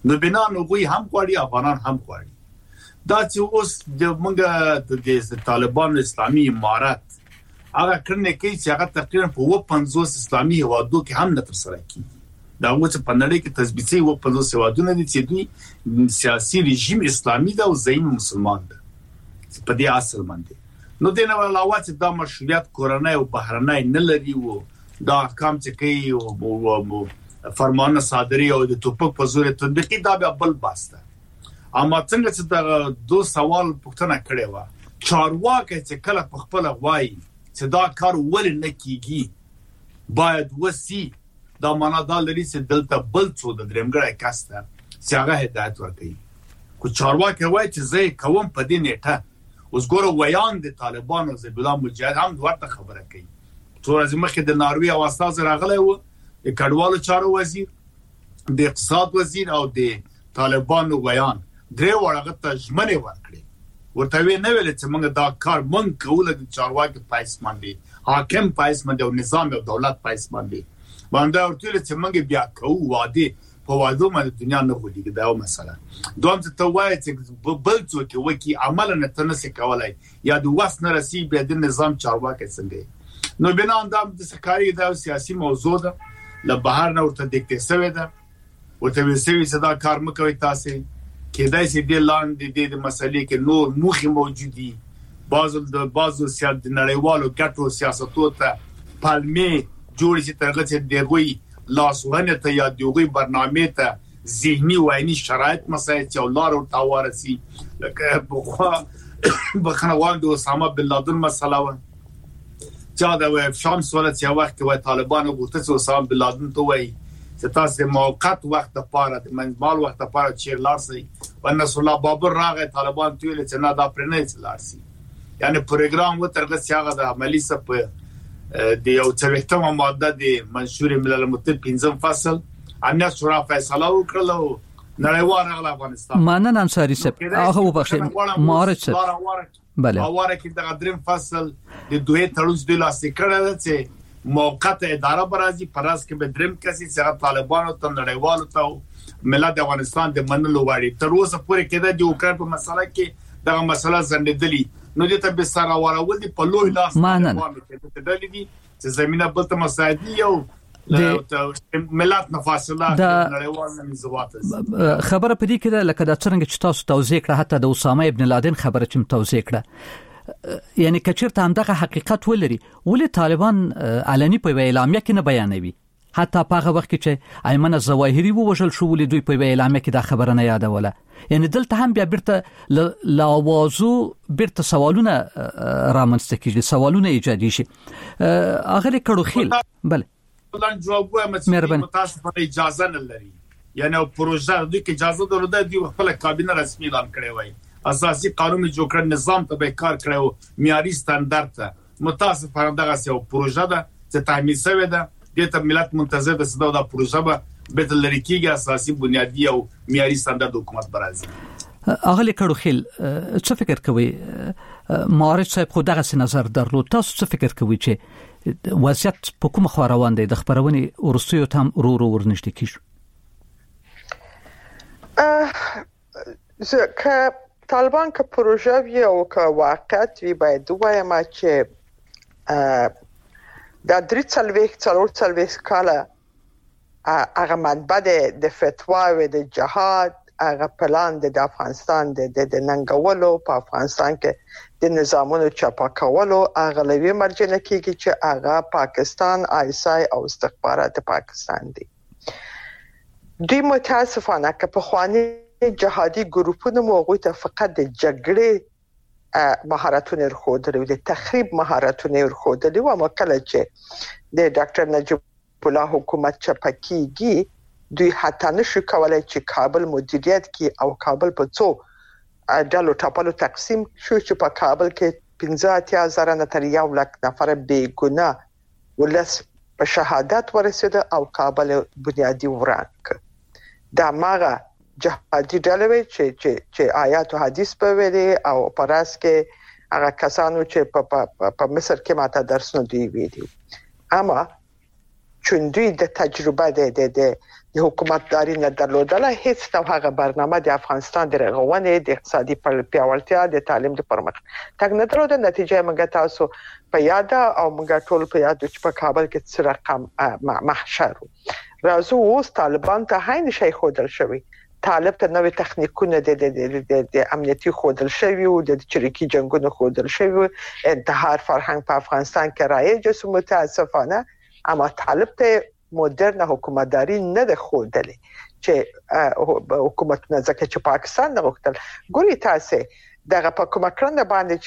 نو بنا نو غوي هم غواړي افغانان هم غواړي دا چې اوس د موږ د طالبان اسلامي امارات هغه کړنې کوي چې هغه تقریبا په 50 اسلامي هوادو کې هم نه تر سره کیږي دا و چې په نړۍ کې تثبیتي 50 هوادونه دي چې دوی سیاسي رژیم اسلامي دا او زعیم مسلمان ده په دې اصل باندې نو د نو علاوه چې دا مشروعیت کورنۍ او بهرنۍ نه لري وو دا احکام چې کوي او فرمانه صادري او د توپک په زور تطبیقي دا به بل باسته اما څنګه چې دا دو سوال پوښتنه کړې و چارواکي چې کله په خپل غوای چې دا کار ول نه کیږي باید وسی دا معنا دا لري چې دلته بل څو د درمګړای کاسته چې هغه هدایت ورکړي کو چارواکي وای چې زه کوم په دې نیټه اوس ګوره ویان د طالبانو زبیل الله مجاهد هم ورته خبره کوي څو ورځې مخکې د ناروې او استاد راغلی و د کډوالو چارو وزیر د اقتصاد وزیر او د طالبانو ویان درې ورغه تجمنه ورکړي ورته وی نه ویل چې موږ دا کار مونږ کوله د چارواکي پایس باندې حاکم پایس باندې او نظام او دولت پایس باندې باندې ورته چې موږ بیا کوو وعده په وادو باندې دنیا نه غوډیږي دا مسله دوم ته توای چې بل څوک وکی عمل نه تنسي کولای یا د واس نه رسی به د نظام چارواکي څنګه نو بنا اندام د سکاري دا سیاسي موضوع ده له بهر نه ورته دکته سوي ده ورته وسوي صدا کار مکوي تاسو کېدای شي د لاندې د مسلې کې نور موخي موجودي بعضو سیاست نړیوالو ګټو سیاستو ته پالمي جوړ شي ترغه چې دغوی لاسونه ته یا دغوی برنامه ته ذهني و عیني شرایط مسایل چې ولار او تاوارسي لکه بخنوان د اسامه بن لادن مسله و چا د شمس ولت یو وخت و طالبانو غوښتل چې اسامه بن لادن ته وایي چې تاسو موقت وخت لپاره د منځمال وخت لپاره چې لارسي ونصر الله بابر راغی طالبان ټول چې نه دا پرنه لارسي یعنی پروګرام و ترغه سیاغه د عملی سپ د یو څلوختمه ماده د منشور ملل متحد 5 فصل امنیت شورا فیصله وکړه نړیوال غل افغانستان مانن انصاری صاحب هغه وبخښه مارچ بله اواره کې د دریم فصل د دوه تړون د لاسه کړه چې موقت اداره برازي پراس کې به دریم کسي چې طالبانو ته نړیوالو ته ملت افغانستان د منلو واړي تر اوسه پورې کېده د اوکران په مسله کې دا مسله زنددلی نو دې ته به سره وراول دي په لوی لاس باندې دي چې زمينه بل ته مساعدي یو ملت نفاصله نړیوال نظامات خبره پدې کې لکه دا څنګه چې تاسو توضیح کړه حتی د اسامه ابن لادن خبره چې توضیح کړه یعنی کچرته هم دغه حقیقت ولري ولې طالبان علني په اعلامیه کې نه بیانوي حتی په هغه وخت کې چې ایمن الظواهری ووژل شو ولې دوی په اعلامیه کې دا خبره نه یادوله یعنی دلته هم بیا بیرته لاوازو بیرته سوالونه رامنځته کیږي سوالونه ایجادي شي اغلی کړو خیل بله ولن جواب وایم چې متاسفانه اجازه نه لري یعنی پروژه د کې اجازه درلوده دی خپل کابینه رسمي اعلان کړی وای اساسي قانون جوړ کړ نظام ته به کار کړو معیاري ستاندرد ته متاسفانه دغه یو پروژه ده چې تعمیل شوی ده د ملت منتظر ده چې دا پروژه به لري کېږي اساسي بنیادی او معیاري ستاندرد حکومت برازي اغلی کړو خیل څه فکر کوي مارچ صاحب خو دغه نظر درلود تاسو څه فکر کوي چې وضعیت په کومه خوا روان دی د خبرونې ورستیو ته هم ورنږدې کیږي که طالبان که پروژه وی او که واقعیت وی باید وایم چې دا 3 کاله هغه منبع د فتوا و د جهاد هغه پلان د افغانستان د ننګولو په افغانستان کې د نظامونو چپا کولو هغه لوی مرجع کیږي چې هغه پاکستان آیسای او استخبارات پاکستان دي دوی متاسفانه که په خواني جهادي ګروپونو موږ ته فقط د جګړې مهارتونه ورخودل او د تخریب مهارتونه ورخودل او مکله چې د ډاکټر نجیب الله حکومت چپکیږي دوی حتی نشو کولای چې کابل مدیریت کی او کابل په څو ډلو ټاپلو تقسیم شو چې په کابل کې 15,000 نه تر 1 لک نفر بے ګناه ولس په شهادت ورسېده او کابل بنیادی ورانک دا ماغه جهادي ډلې چې آیات او حدیث په ویلي او پراس کې هغه کسانو چې په مصر کې ماته درسونه دی ویلي اما چون دوی د تجربه د د حکومتداري نه درلودله هیڅ نو هغه برنامه د افغانستان د رغونې د اقتصادي پیاوړتیا د تعلیم د پرمختګ نه درلوده نتیجه موږ تاسو په یاد او موږ ټول په یاد چې په کابل کې څه رقم محشر راځو اوس طالبان ته هاي شي خودل شوی طالب ته نوې تخنیکونه د امنیتي خودل شوی او د چریکي جنگونو خودل شوی انتحار فرهنګ په افغانستان کې رایج او متاسفانه اما طالب ته مدرن حکومتداري نه ده خودلې چې حکومت نه ځکه چې پاکستان نه وکړل ګوري تاسو دغه په کومه کړنه باندې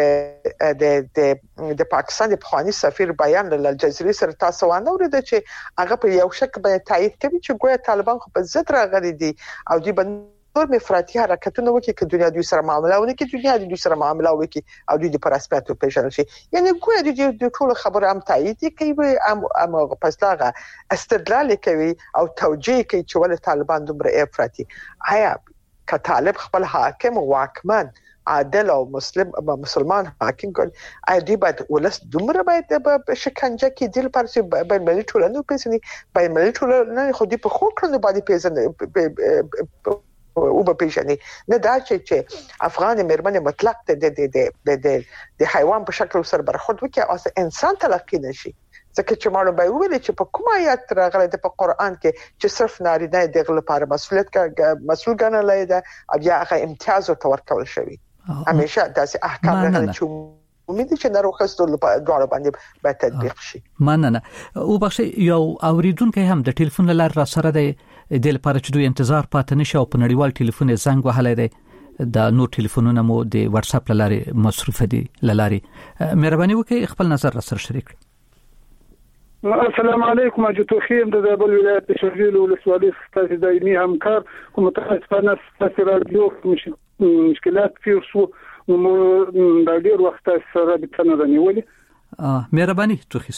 چې د پاکستان د پخوانی سفیر بیان له الجزیره سره تاسو وانه ورته چې هغه په یو شک باندې تایید کوي چې ګویا طالبان خو په ضد راغلي دي او دی بنور افراطي حرکتونه وکړي چې دنیا دوی سره معامله ونه کوي دنیا دوی سره معامله وکړي او دوی د پراسپیکټو پیژنل شي یعنی ګویا د ټول خبره هم تایید کوي ام پسلاغه استدلال کوي او توجیه کوي چې ول طالبان دومره افراطي آیا که طالب خپل حاکم واکمن عادل او مسلمان حاکم کول اې دی باید ولس دومره باید په شکنجه کې دل پرسي باید ملي ټولنه پیژني باید ملي ټولنه خو دې په خو کړنو باندې پیژني او په پیژني نه دا چې افغان مرمن مطلق د حیوان په شکل سره برخورد وکړي او انسان تلقي نشي ځکه چې مانو به ویل چې په کومه آیات راغلی د په قران کې چې صرف نارینه دغه لپاره مسؤلیت مسؤل ګڼل دی او یا هغه امتیاز او تورکول شوی همیشه داسې احکام راغلي چې امید چې ناروخستو لپاره دواړه باندې به تطبیق شي مننه او بخښي یو اوریدونکو هم د ټلیفون لار را سره دی د لپاره چې دوی انتظار پاتې نشي او په نړیوال ټلیفون زنګ وهلای دی د نور ټلیفونونو مو د واتس اپ لارې مصروف دي لارې مهرباني وکړئ خپل نظر را سره شریک السلام علیکم اجتو خیم د زابل ولایت شرقي ولسوالۍ ستاسو دایمي همکار کوم متاسفانه ستاسو رادیو مشکلات فيه شو د ډیر وخت سره به تنه نیولې مهرباني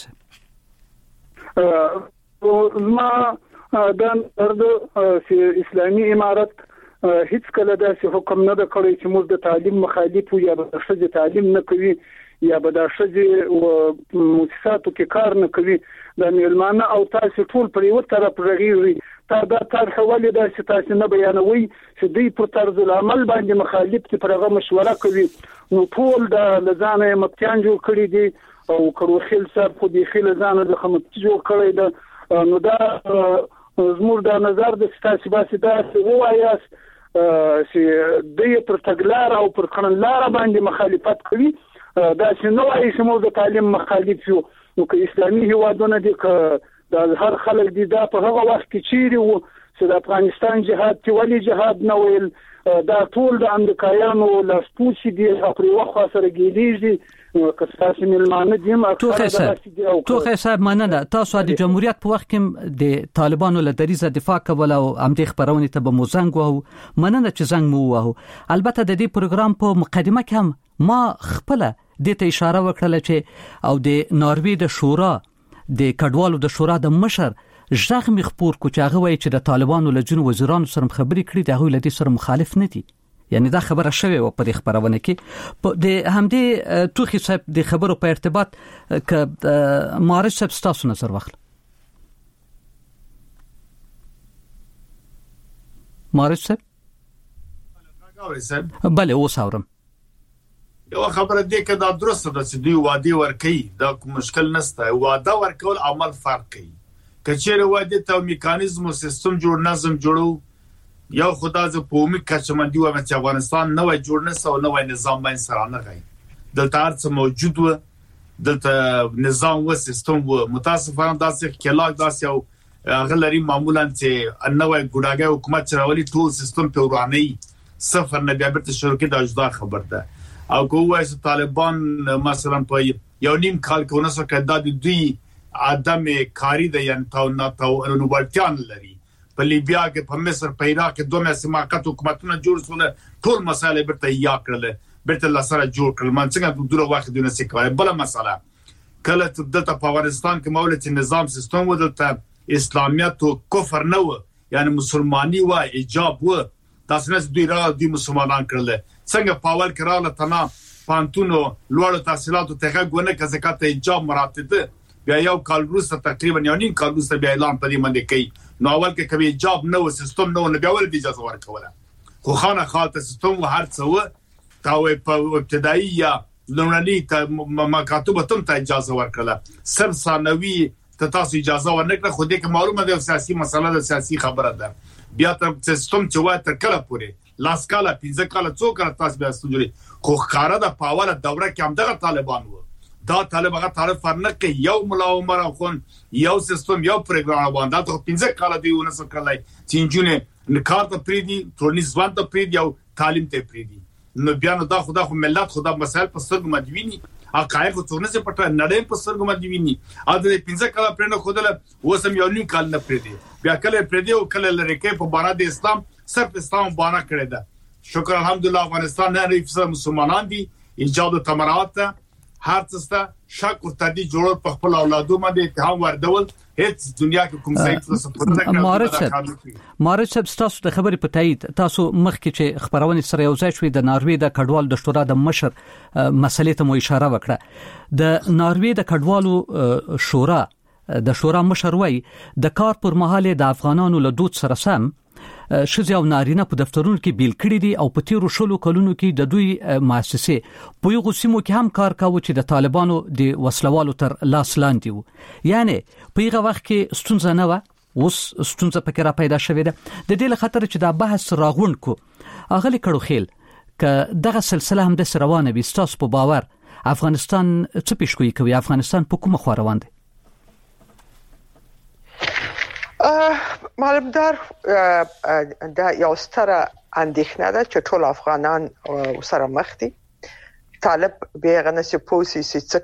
توخیسه ما د اسلامي امارت هیڅ کله داسې حکم نه کړی چې موږ د تعلیم مخالف یا د شذ تعلیم نه کوي یا به د شذ او مؤسساتو کې کار نه کوي د میلمانه او تاسو ټول پر یو طرف رغیږي دا طرح ولې دا چې تاسو نه بیانوي چې دوی په طرز العمل باندې مخالف دي پرغه مشوره کوي نو ټول د لزانه متيان جوړ کړی دي او کروخیل صاحب خو دي خیل ځان د خمت جوړ کړی ده نو دا زموږ د نظر د تاسو باسي دا وایاس چې دوی پر تګلار او پر قانونلار باندې مخالفت کوي دا چې نو وايي چې موږ د تعلیم مخالف یو نو که اسلامي هیوادونه دي د هر خلک دي دا په هغه وخت کې چیرې وو چې د افغانستان جهاد چې ولی جهاد نه ویل دا ټول د امریکایانو لاسپوڅي دي او پر وخت سره ګیلیږي کساسي ملمانه دي توخه صاحب مننه تاسو د جمهوریت په وخت کې د طالبانو له دریزه دفاع کول او امدې خبرونه ته به موزنګ وو مننه چې زنګ مو وو البته د دې پروګرام په مقدمه کې هم ما خپل د ته اشاره وکړه چې او د ناروی د شورا د کډوالو د شورا د مشر ژغ مخپور کو چې هغه وایي چې د طالبانو له جن وزیرانو سره خبرې کړې د هغه لدی سره مخالف نه دي یعنی دا خبره شوی و په خبرونه کې د همدې توخي صاحب د خبرو په ارتباط ک مارش صاحب تاسو نظر واخل مارش صاحب بله اوساورم یو خبره دې کې دا درسته ده چې دوی وادي ورکي دا مشکل نشته واده ورکول عمل فرق کوي کچېره واده ته میکانیزم او سیستم جوړ نظم جوړو یو خدای ز پومي کچمندي و چې افغانستان نوې جوړ نه سو نوې نظام باندې سره نه غي دلته ارڅ موجود و دلته نظام و سیستم و متاسفانه داسې کلاک داسې او غلري معمولا چې نوې ګډاګي حکومت چرولي ټول سیستم په وراني صفر نه بیا برته شروع کې د اجدا خبر ده او کوه چې طالبان مثلا په یو نیم کال کې ونسو کړه د دوی عدم کاری د یانتاو نو ورتيان لري په لیبیا کې په مصر په عراق کې دوه سماقت حکومتونه جوړ سول ټول مسائل برته یا کړل برته لسره جوړ کړل من څنګه دوه وخت دونه سکوي بل مسله کله دلته په افغانستان کې مولت نظام سیستم ودلته اسلامیت او کفر نه و یعنی مسلمانی و ایجاب و تاسو نه دوی را دي مسلمانان کړل څنګه پاول کړه تنا پانتونو لوړ تحصیلات ته غوونه که زکات ایجاب مراتب بیا یو کال وروسته تقریبا یو نیم کال وروسته بیا اعلان پدې باندې کوي نو اول کې کوي جاب نو سیستم نو بیا ول اجازه ورکوله خو خانه خالته سیستم هر څه تاوي په ابتدایي یا لومړني مکاتبه ته اجازه ورکړه سر ثانوي تاسو اجازه ورنکړه خو دې کې معلومه ده سیاسي مسله ده سیاسي خبره ده بیا تر سیستم چې وای تر کله پورې لاس کاله 15 کاله څو کاله تاسو بیا ستوري خو خاره د پاوله دوره کې هم دغه طالبان وو دا طالبان تعرف فرنق یو ملا عمر خون یو سیستم یو پروګرام باندې ته 15 کاله دی ونس کړلای چې انجونه نکار ته پریدي ټولنیز ځوان ته پریدي او تعلیم ته پریدي نو بیا نو دا خدا خو ملت خدا مسائل په سترګو مدویني حقایق څونه څه پټه نړۍ په سترګو مدویني ا د 15 کاله پرنه خودله وسم یو نیم کال نه پریدي بیا کله پریدي او کله لری کې په بارا د اسلام صرف اسلام باندې کړی دا شکر الحمدلله افغانستان نه ریفسه مسلمانان دي ایجاد تمرات هر څه شک او تدی جوړ په خپل اولادو باندې اتهام وردول هیڅ دنیا کې کوم ځای څه سپورت مارچ تاسو د خبرې په تایید تاسو مخکې چې خبرونه سره یو ځای شوې د ناروې د کډوال د شورا د مشر مسلې ته مو اشاره وکړه د ناروې د کډوالو شورا د شورا مشر وای د کار پر مهاله د افغانانو له دود سره سم شذ او نارینه په دفترونو کې بیل کړي دي او په تیرو شلو کلونو کې د دوی مؤسسې په یو قسمو کې هم کار کاوه چې د طالبانو د وسلوالو تر لاس لاندې وو یعنی په هغه وخت کې ستونزه نه و اوس ستونزه پکې را پیدا شوې ده د دې له خطر چې دا بحث راغون کو اغلی کړو خیل ک دغه سلسله هم د روانه وي تاسو په باور افغانستان څه پیشګویي کوي افغانستان په کومه خوا روان دی معلومدار دا یو ستره اندېښنه ده چې ټول افغانان سره مخ دي طالب به غنسي پوسی څه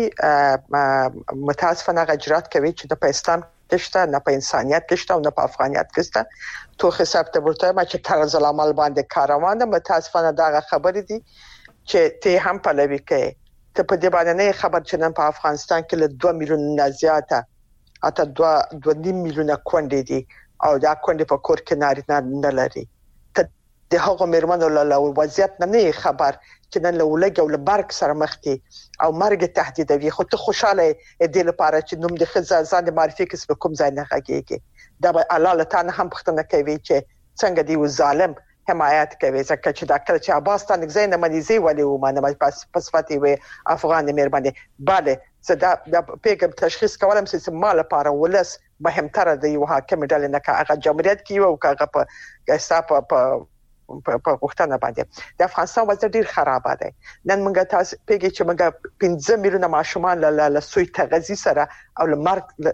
کوي متاسفانه غجرات کوي چې د پاکستان کېشته نه په انسانيت کېشته او نه په افغانيت کېشته تو حساب ته ورته ما چې طرز العمل باندې کاروان ده متاسفانه دا خبرې دي چې ته هم په لوي کې ته په دې باندې نه خبر چې نن په افغانستان کې له 2 میلیون نه زیاته اته 2.5 میلیونه کونډې دي او دا کونډې په کور کې نارینه نه لري ته د هغو مېرمنو له وضعیت نه خبر چې نن له ولګ او له برګ سره مخ دي او مرګ تهدیدوي خو ته خوشاله دې لپاره چې نوم د خزه ځان معرفي کې کوم ځای نه غږیږي دا به الله تعالی هم پختنه کوي چې څنګه دی و ظالم حمایت کوي ځکه چې دا کله چې عباس تانک زین منیزي ولې و مانه پس فاتي و افغان مېرمنې bale زدا د پیغام تشخیص کولم چې مال لپاره ولس مهمتره دی یو حاکم ډول نه کاغه جمهوریت کې او کاغه په حساب په وختونه باندې د افغانستان وضع ډیر خراب ده نن موږ تاسو پیګی چې موږ 15 میلیونه ماشومان له سوی تغذی سره او له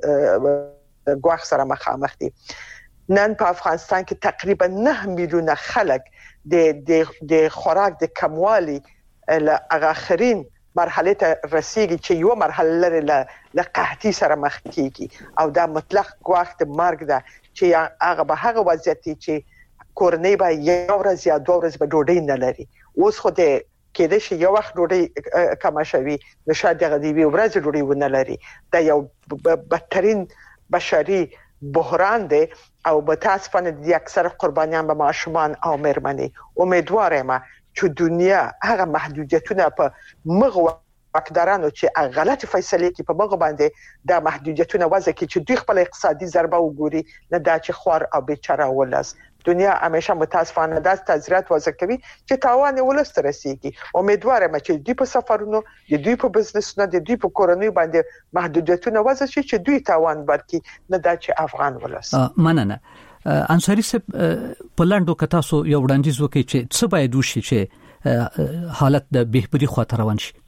مرګ غواخ سره مخامخ دي نن په افغانستان کې تقریبا 9 میلیونه خلک د خوراک د کموالي ل اخرین مرحله ته رسیدي چې یو مرحله لري ل قحطي سره مخ کیږي او دا مطلق غواخ د مرګ ده چې هغه به هغه وضعیت چې کورنۍ به یو ورځ یا دوه ورځې به ډوډۍ نه لري اوس خو د کېدې شي یو وخت ډوډۍ کم شوي نو شاید هغه دی ورځ ډوډۍ ونه لري دا یو بدترین بشري بحران دی او متاسفانه د اکثر قربانیان به ماشومان او مېرمنې امیدوارم چې دنیا هغه محدودیتونه په مغو واکدارانو چې غلط فیصله کوي په مغو باندې دا محدودیتونه وځي چې دوی خپل اقتصادي ضربه وګوري نه دا چې خوار او بیچاره ولس دنیا همیشه متاسفانه د تذرات وځي کوي چې تاوان ولست رسیږي امیدوارم چې دوی په سفرونو د دوی په بزنسونو د دوی په کورنۍ باندې محدودیتونه وځي چې دوی تاوان ورکړي نه دا چې افغان ولست مننه انصاری صاحب په لاندو کتا سو یو وړاندیز وکړي چې څه باید وشي چې حالت د بهبودي خاطر روان شي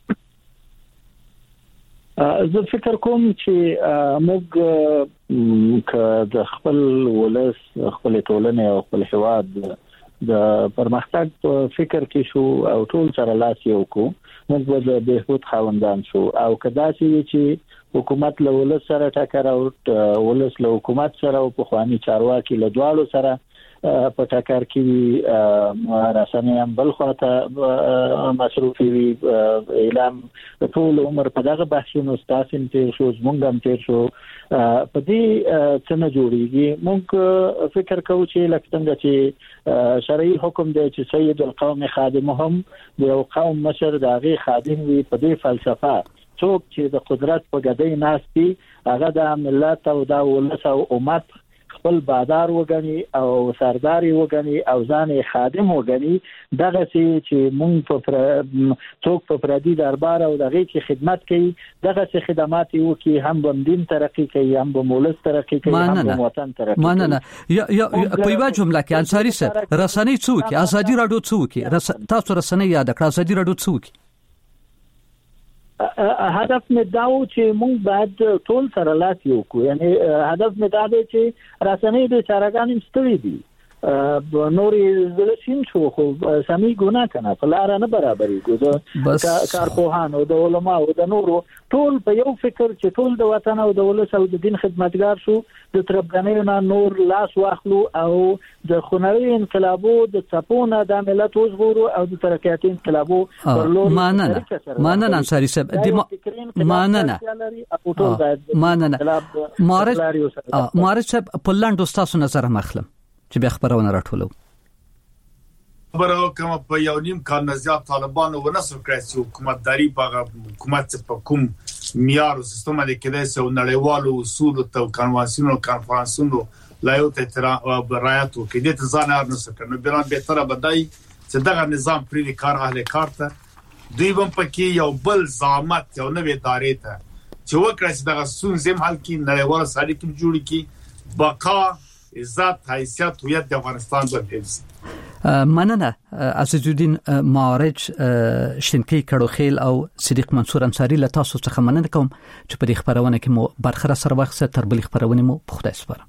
زه فکر کوم چې موږ د خپل ولس خپل ټولنې او خپل هواد د پرمختګ په فکر کې شو او ټول سره لاس یو کو موږ د بهبود خاوندان شو او کدا چې حکومت له ولس سره ټکر او ولس له حکومت سره او په خواني چارواکي له دواړو سره په ټکر کې رسنۍ هم بل خواته مصروفي وي اعلان ټول عمر په دغه بحثونو ستاسو ته شو زمونږ هم تیر شو په دې څنګه جوړیږي موږ فکر کوو چې لکه څنګه چې شرعي حکم دی چې سید القوم خادمهم د یو قوم مشر د هغه خادم وي په دې فلسفه څوک چې د قدرت په ګدۍ ناستي هغه د ملت او د ولس او امت خپل بازار وګڼي او سرداري وګڼي او ځان خادم وګڼي دغه چې مونږ په څوک په پردي دربار او دغه چې خدمت کوي دغه خدمات یو کې هم د دین ترقی کوي هم د مولس ترقی کوي هم د وطن ترقی کوي نه یا په یوه جمله کې انصاری صاحب رسنۍ څوک ازادي رادیو څوک تاسو رسنۍ یاد کړئ ازادي رادیو څوک هدف مې دا و چې موږ باید ټول سره لاس یو کو یعنی هدف مې دا دی چې رسنۍ د چارګان مستوي دي نوري زلشین شو خو سمي ګناه کنه په لار نه برابرې ګوزه کارپوهانو د علماء او د نورو ټول په یو فکر چې ټول د وطن او د ولس او د دین خدمتګار شو د تربګنۍ نه نور لاس واخلو او د خنوي انقلابو د څپونه د ملت وزغورو او د ترقیاتي انقلابو پرلور ماننه انصاری صاحب ماننه مارج صاحب په لاندو تاسو نظر مخلم چې به خبرونه راټولو خبره کوم په یو نیم کال نه زیات طالبانو ونسو کړی چې حکومتداري په حکومت په کوم معیار او سیستم باندې کېدای شي نړیوالو اصول او کنوانسیونو کانفرنسونو لا یو ته رعایت وکړي د ځان نه سکه نو بیران به تر بدای چې دغه نظام پرې کار اهل کارته دوی هم پکې یو بل ضامت یو نوې ادارې ته چې وکړي چې دغه سونزم حل کې نړیوال سړي کې جوړ کې بقا عزت حیثیت هویت د افغانستان په حفظ مننه عزیزالدین معارج شینکی کړوخیل او صدیق منصور انصاری له تاسو څخه مننه کوم چې په دې خبرونه کې مو برخه سره وخت تر بل خبرونه مو په خدای سپارم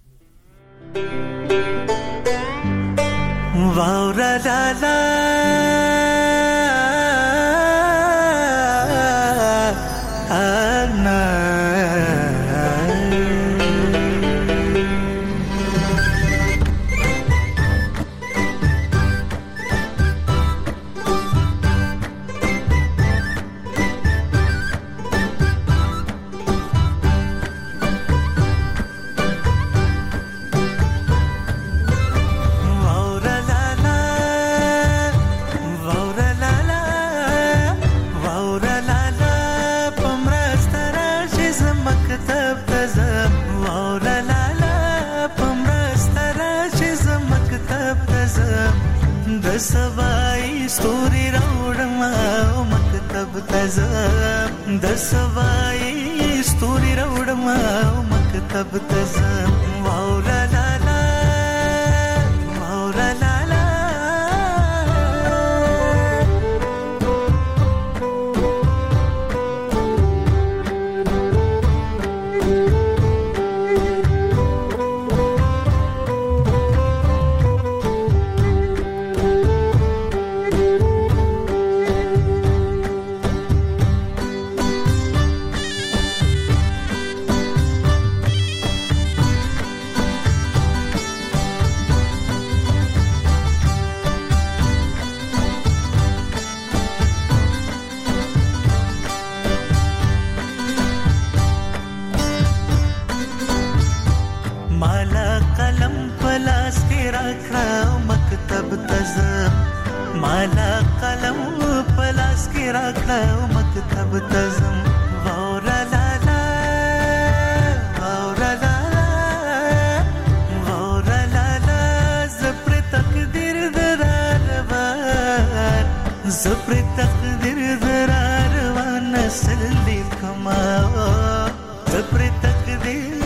واورا لالا انا سوای ستوري راوړم او مکتب تزم د سوای ستوري راوړم او مکتب تزم واورا لالا واورا لالا مالا قلم پلاس کې راکړه مکتب تزم واورا لالا واورا لالا واورا لالا زپر تقدیر دراروان زپر تقدیر دراروان نسل لیکما زپر تقدیر